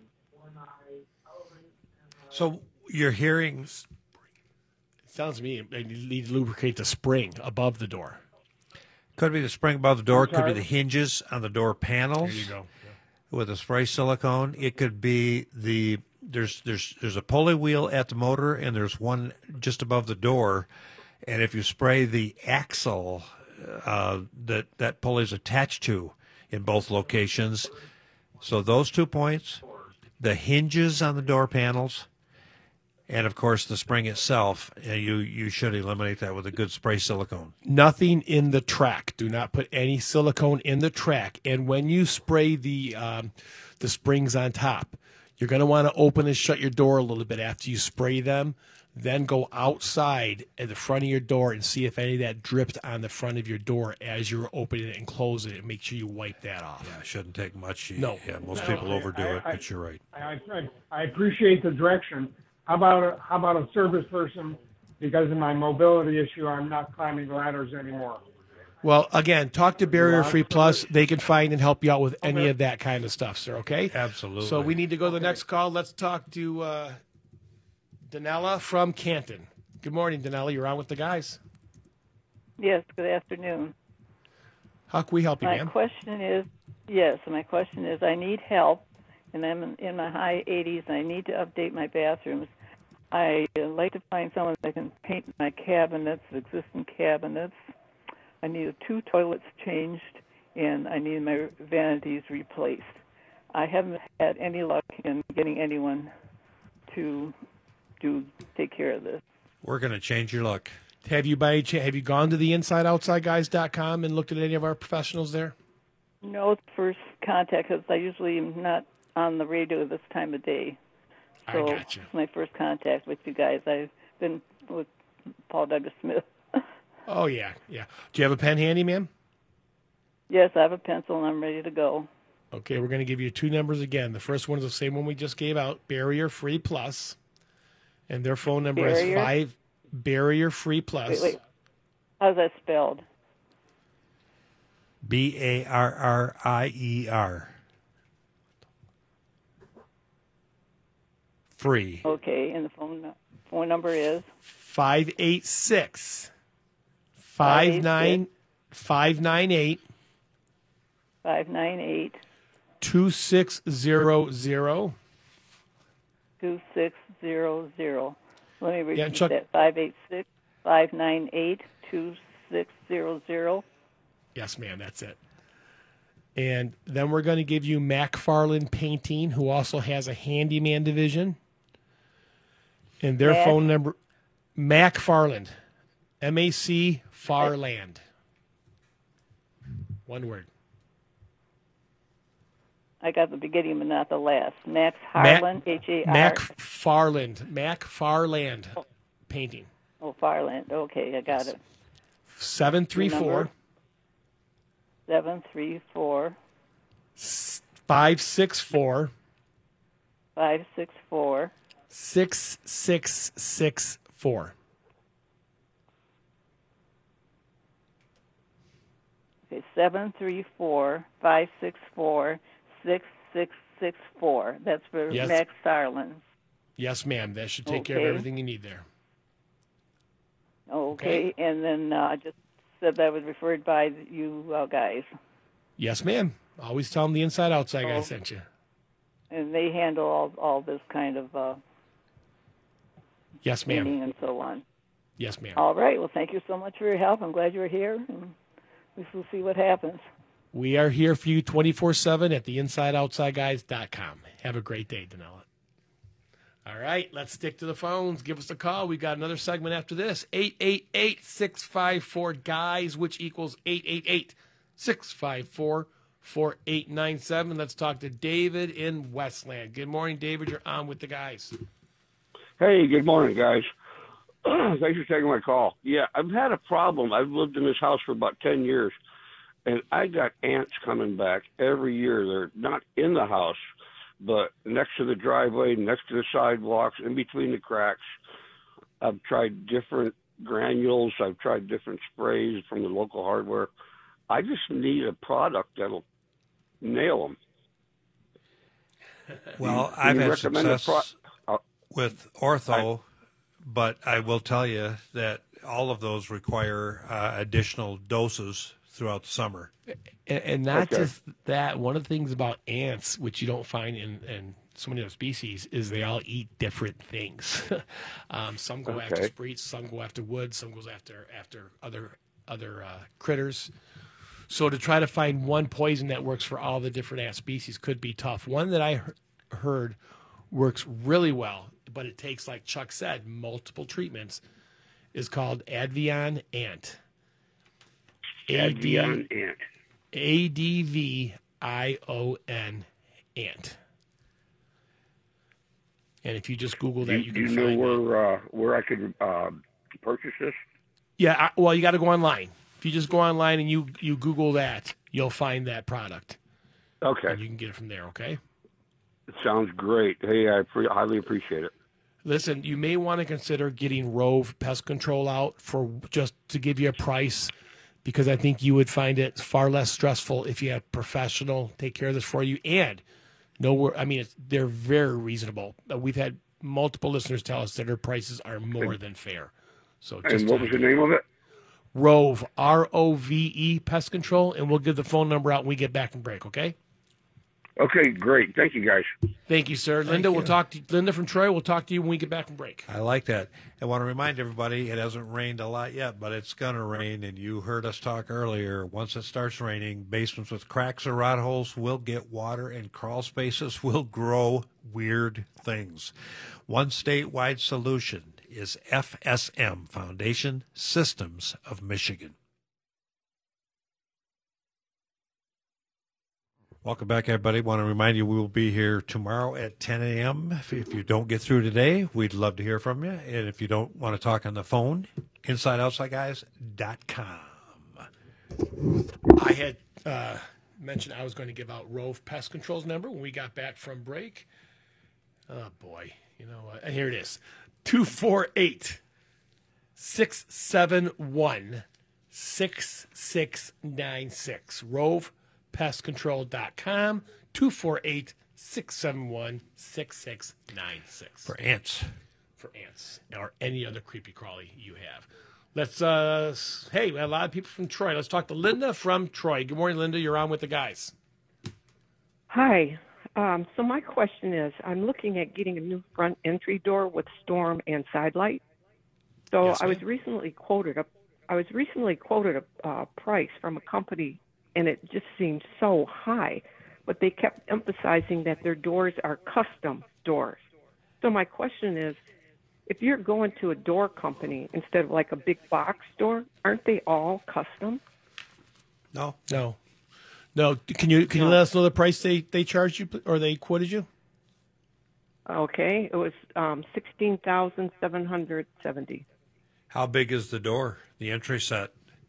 So you're hearing... It sounds to me you need to lubricate the spring above the door. Could be the spring above the door. Could be the hinges on the door panels. There you go. With a spray silicone. It could be there's a pulley wheel at the motor, and there's one just above the door. And if you spray the axle that pulley is attached to in both locations, so those 2 points, the hinges on the door panels, and of course the spring itself, you should eliminate that with a good spray silicone. Nothing in the track. Do not put any silicone in the track. And when you spray the springs on top, you're going to want to open and shut your door a little bit after you spray them. Then go outside at the front of your door and see if any of that dripped on the front of your door as you're opening it and closing it. And make sure you wipe that off. Yeah, it shouldn't take much. No. Yeah, most people overdo it, but you're right. I appreciate the direction. How about a service person? Because of my mobility issue, I'm not climbing ladders anymore. Well, again, talk to Barrier Free Plus. They can find and help you out with any of that kind of stuff, sir, okay? Absolutely. So we need to go to the next call. Let's talk to Danella from Canton. Good morning, Danella. You're on with the guys. Yes, good afternoon. How can we help you, my ma'am? question is, I need help, and I'm in my high 80s, and I need to update my bathrooms. I like to find someone that can paint my cabinets, existing cabinets. I need 2 toilets changed, and I need my vanities replaced. I haven't had any luck in getting anyone to take care of this. We're going to change your luck. Have you gone to the InsideOutsideGuys.com and looked at any of our professionals there? No, it's first contact, because I usually am not on the radio this time of day. So I got you. It's my first contact with you guys. I've been with Paul Douglas Smith. Oh, yeah. Do you have a pen handy, ma'am? Yes, I have a pencil, and I'm ready to go. Okay, we're going to give you 2 numbers again. The first one is the same one we just gave out, Barrier Free Plus. And their phone number is 5 Barrier Free Plus. Wait. How's that spelled? BARRIER. Free. Okay, and the phone number is 586 598 598 2600. 2600. Let me repeat Chuck, that. 586 598 2600. Yes, ma'am, that's it. And then we're going to give you McFarland Painting, who also has a handyman division. And their phone number, McFarland, MAC Farland. One word. I got the beginning, but not the last. Max Harlan, H-A-R. McFarland Painting. Oh, Farland. Okay, I got it. 734 734 564 564 6664. Okay, 734 564 6664. That's for Max Farland. Yes, ma'am. That should take care of everything you need there. Okay. And then I just said that was referred by you guys. Yes, ma'am. Always tell them the Inside Outside guy sent you. And they handle all this kind of yes, ma'am. and so on. Yes, ma'am. All right. Well, thank you so much for your help. I'm glad you're here, and we will see what happens. We are here for you 24/7 at theinsideoutsideguys.com. Have a great day, Danella. All right, let's stick to the phones. Give us a call. We've got another segment after this. 888-654-GUYS, which equals 888-654-4897. Let's talk to David in Westland. Good morning, David. You're on with the guys. Hey, good morning, guys. Thanks for taking my call. Yeah, I've had a problem. I've lived in this house for about 10 years, and I got ants coming back every year. They're not in the house, but next to the driveway, next to the sidewalks, in between the cracks. I've tried different granules. I've tried different sprays from the local hardware. I just need a product that'll nail them. Well, I've had success with Ortho, but I will tell you that all of those require additional doses throughout the summer. And not just that, one of the things about ants, which you don't find in so many other species, is they all eat different things. Some go after spreets, some go after wood, some goes after other critters. So to try to find one poison that works for all the different ant species could be tough. One that I heard works really well, but it takes, like Chuck said, multiple treatments, is called Advion Ant. Advion Ant. ADVION Ant. And if you just Google that, you can find it. Do you know where I could purchase this? Yeah, well, you got to go online. If you just go online and you Google that, you'll find that product. Okay. And you can get it from there, okay? It sounds great. Hey, I highly appreciate it. Listen, you may want to consider getting Rove Pest Control out for just to give you a price, because I think you would find it far less stressful if you had a professional take care of this for you. And they're very reasonable. We've had multiple listeners tell us that their prices are more than fair. So, and what was the name of it? Rove, ROVE Pest Control, and we'll give the phone number out when we get back from break, okay? Okay, great. Thank you, guys. Thank you, sir. Linda from Troy, we'll talk to you when we get back from break. I like that. I want to remind everybody it hasn't rained a lot yet, but it's going to rain, and you heard us talk earlier. Once it starts raining, basements with cracks or rot holes will get water, and crawl spaces will grow weird things. One statewide solution is FSM, Foundation Systems of Michigan. Welcome back, everybody. Want to remind you we will be here tomorrow at 10 a.m. If you don't get through today, we'd love to hear from you. And if you don't want to talk on the phone, InsideOutsideGuys.com. I had mentioned I was going to give out Rove Pest Control's number when we got back from break. Oh, boy. You know what? And here it is. 248-671-6696. RovePestControl.com. 248-671-6696. For ants. For ants. Or any other creepy crawly you have. Let's, hey, we have a lot of people from Troy. Let's talk to Linda from Troy. Good morning, Linda. You're on with the guys. Hi. So my question is, I'm looking at getting a new front entry door with storm and side light. So yes, I was recently quoted a price from a company, and it just seemed so high. But they kept emphasizing that their doors are custom doors. So my question is, if you're going to a door company instead of like a big box store, aren't they all custom? No. Can you let us know the price they charged you or they quoted you? Okay, it was $16,770. How big is the door? The entry set?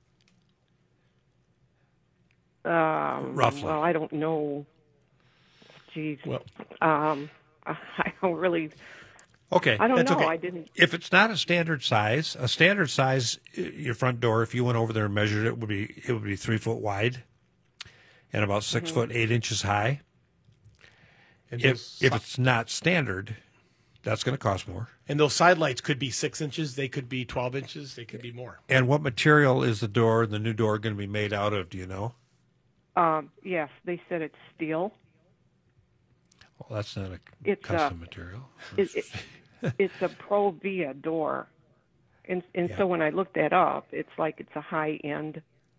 Roughly. Well, I don't know. Geez. Well, I don't really. Okay, I don't know. Okay. I didn't. If it's not a standard size, your front door, if you went over there and measured it, would be 3 foot wide and about 6 foot 8 inches high. And if it's not standard, that's going to cost more. And those side lights could be 6 inches, they could be 12 inches, they could be more. And what material is the new door going to be made out of? Do you know? Yes, they said it's steel. Well, that's not a custom material. It's a Pro-Via door. And so when I looked that up, it's like it's a high-end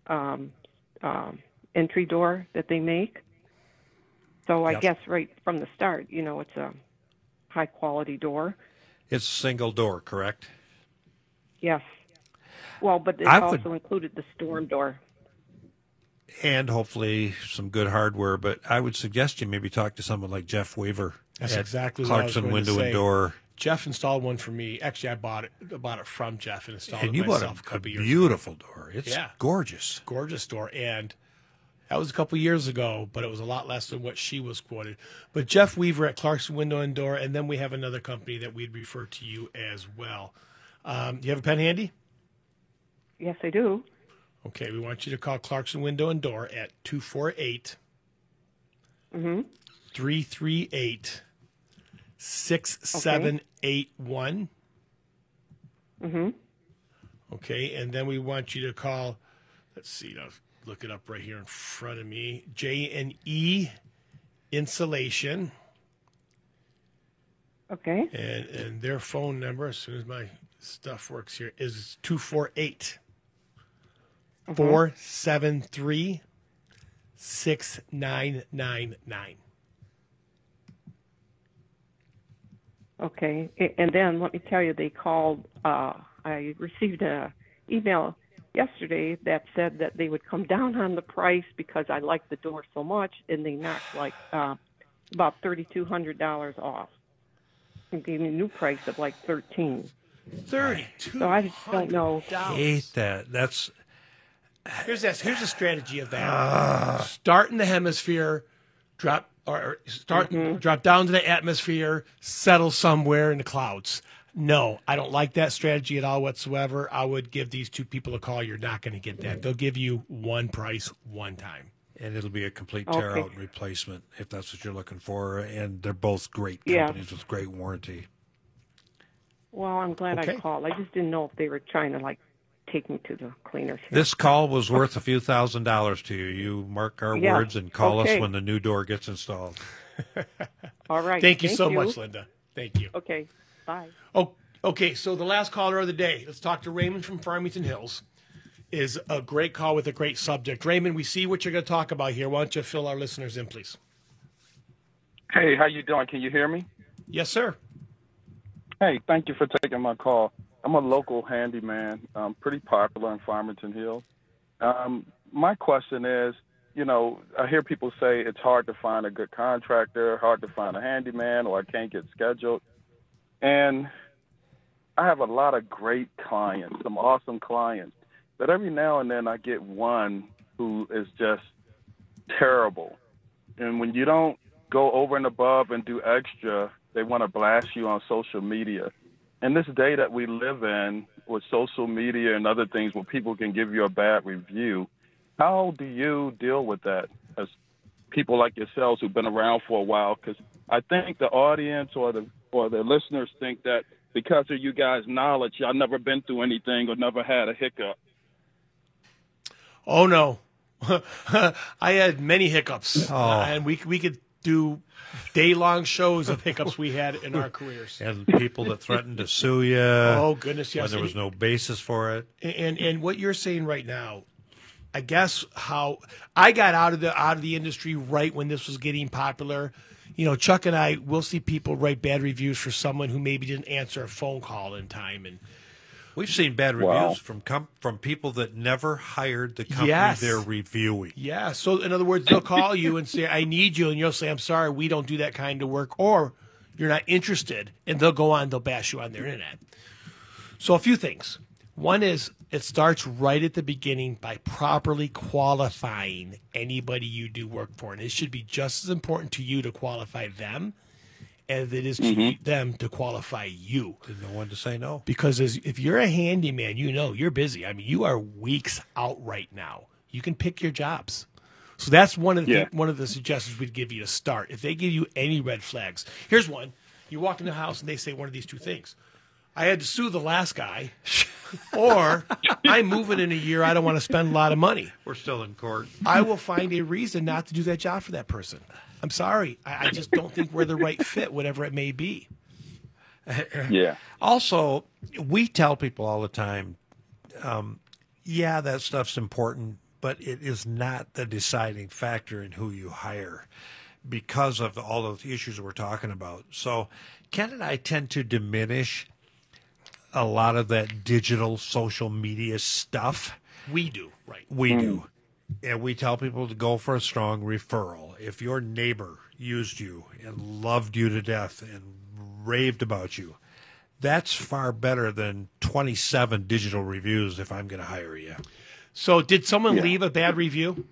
entry door that they make. So I guess right from the start, it's a high-quality door. It's a single door, correct? Yes. Well, but it also included the storm door. And hopefully some good hardware, but I would suggest you maybe talk to someone like Jeff Weaver. That's exactly Clarkson what I was Window and Door Jeff installed one for me. Actually, I bought it from Jeff and installed And it you bought myself a couple a years beautiful ago. door. It's Yeah. gorgeous. Gorgeous door. And that was a couple years ago, but it was a lot less than what she was quoted. But Jeff Weaver at Clarkson Window and Door, and then we have another company that we'd refer to you as well. Do you have a pen handy? Yes, I do. Okay, we want you to call Clarkson Window and Door at 248 338 6781. Okay, and then we want you to call, let's see, I'll look it up right here in front of me, J&E Insulation. Okay. And their phone number, as soon as my stuff works here, is 248 473 6999. Okay. And then let me tell you, they called. I received an email yesterday that said that they would come down on the price because I liked the door so much, and they knocked like about $3,200 off and gave me a new price of like $1,300. $3,200. So I just don't know. Hate that. That's Here's a strategy of that. Start in the hemisphere, drop down to the atmosphere, settle somewhere in the clouds. No, I don't like that strategy at all whatsoever. I would give these two people a call. You're not going to get that. They'll give you one price, one time. And it'll be a complete tear out replacement if that's what you're looking for. And they're both great companies with great warranty. Well, I'm glad I called. I just didn't know if they were trying to like take me to the cleaners. This call was worth a few $1,000s to you. You mark our words and call us when the new door gets installed. All right. Thank you so much, Linda. Thank you. Okay. Bye. Oh, okay. So the last caller of the day, let's talk to Raymond from Farmington Hills. Is a great call with a great subject. Raymond, we see what you're going to talk about here. Why don't you fill our listeners in, please? Hey, how you doing? Can you hear me? Yes, sir. Hey, thank you for taking my call. I'm a local handyman, pretty popular in Farmington Hills. My question is, I hear people say it's hard to find a good contractor, hard to find a handyman, or I can't get scheduled. And I have a lot of great clients, some awesome clients. But every now and then I get one who is just terrible. And when you don't go over and above and do extra, they want to blast you on social media. In this day that we live in with social media and other things where people can give you a bad review, how do you deal with that as people like yourselves who've been around for a while? Because I think the audience or the listeners think that because of you guys' knowledge, y'all never been through anything or never had a hiccup. Oh, no. I had many hiccups. And we could do day-long shows of hiccups we had in our careers. And people that threatened to sue you. Oh, goodness, yes. When there was no basis for it. And what you're saying right now, I guess how I got out of the industry right when this was getting popular. Chuck and I will see people write bad reviews for someone who maybe didn't answer a phone call in time, and we've seen bad reviews from people that never hired the company they're reviewing. Yeah. So in other words, they'll call you and say, "I need you," and you'll say, "I'm sorry, we don't do that kind of work," or "You're not interested," and they'll go on, they'll bash you on their internet. So a few things. One is it starts right at the beginning by properly qualifying anybody you do work for. And it should be just as important to you to qualify them as it is to them to qualify you. There's no one to say no. Because if you're a handyman, you're busy. I mean, you are weeks out right now. You can pick your jobs. So that's one of the suggestions we'd give you to start. If they give you any red flags, here's one. You walk in the house and they say one of these two things. I had to sue the last guy, or I'm moving in a year. I don't want to spend a lot of money. We're still in court. I will find a reason not to do that job for that person. I'm sorry. I just don't think we're the right fit, whatever it may be. Yeah. Also, we tell people all the time, that stuff's important, but it is not the deciding factor in who you hire because of all of the issues that we're talking about. So Ken and I tend to diminish a lot of that digital social media stuff. We do, right. We do. And we tell people to go for a strong referral. If your neighbor used you and loved you to death and raved about you, that's far better than 27 digital reviews if I'm going to hire you. So did someone leave a bad review?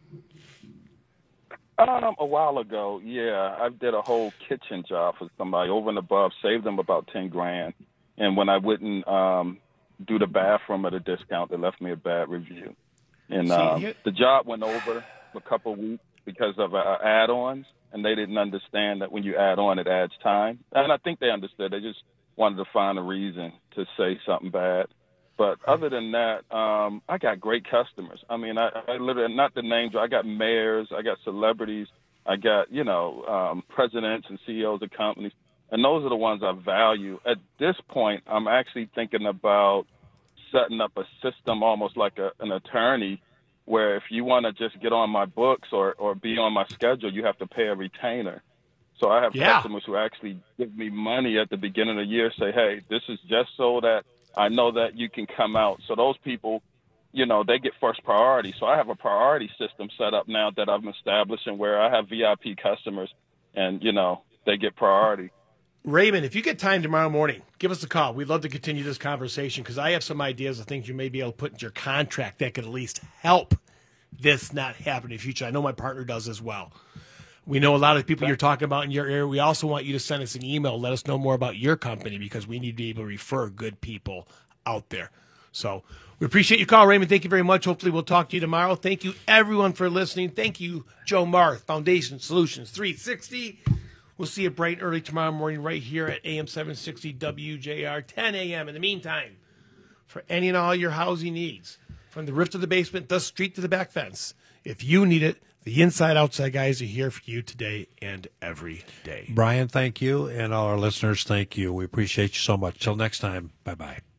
A while ago, yeah. I did a whole kitchen job for somebody over and above, saved them about $10,000. And when I wouldn't do the bathroom at a discount, they left me a bad review. And the job went over a couple of weeks because of add-ons, and they didn't understand that when you add on, it adds time. And I think they understood. They just wanted to find a reason to say something bad. But other than that, I got great customers. I mean, I literally, not the names, I got mayors, I got celebrities, I got, presidents and CEOs of companies. And those are the ones I value. At this point, I'm actually thinking about setting up a system almost like an attorney, where if you want to just get on my books or be on my schedule, you have to pay a retainer. So I have customers who actually give me money at the beginning of the year, say, hey, this is just so that I know that you can come out. So those people, they get first priority. So I have a priority system set up now that I'm establishing where I have VIP customers and, they get priority. Raymond, if you get time tomorrow morning, give us a call. We'd love to continue this conversation because I have some ideas of things you may be able to put in your contract that could at least help this not happen in the future. I know my partner does as well. We know a lot of the people you're talking about in your area. We also want you to send us an email. Let us know more about your company because we need to be able to refer good people out there. So we appreciate your call, Raymond. Thank you very much. Hopefully we'll talk to you tomorrow. Thank you, everyone, for listening. Thank you, Joe Marth, Foundation Solutions 360. We'll see you bright and early tomorrow morning right here at AM 760 WJR, 10 a.m. In the meantime, for any and all your housing needs, from the roof to the basement, the street to the back fence, if you need it, the Inside Outside guys are here for you today and every day. Brian, thank you. And all our listeners, thank you. We appreciate you so much. Till next time, bye-bye.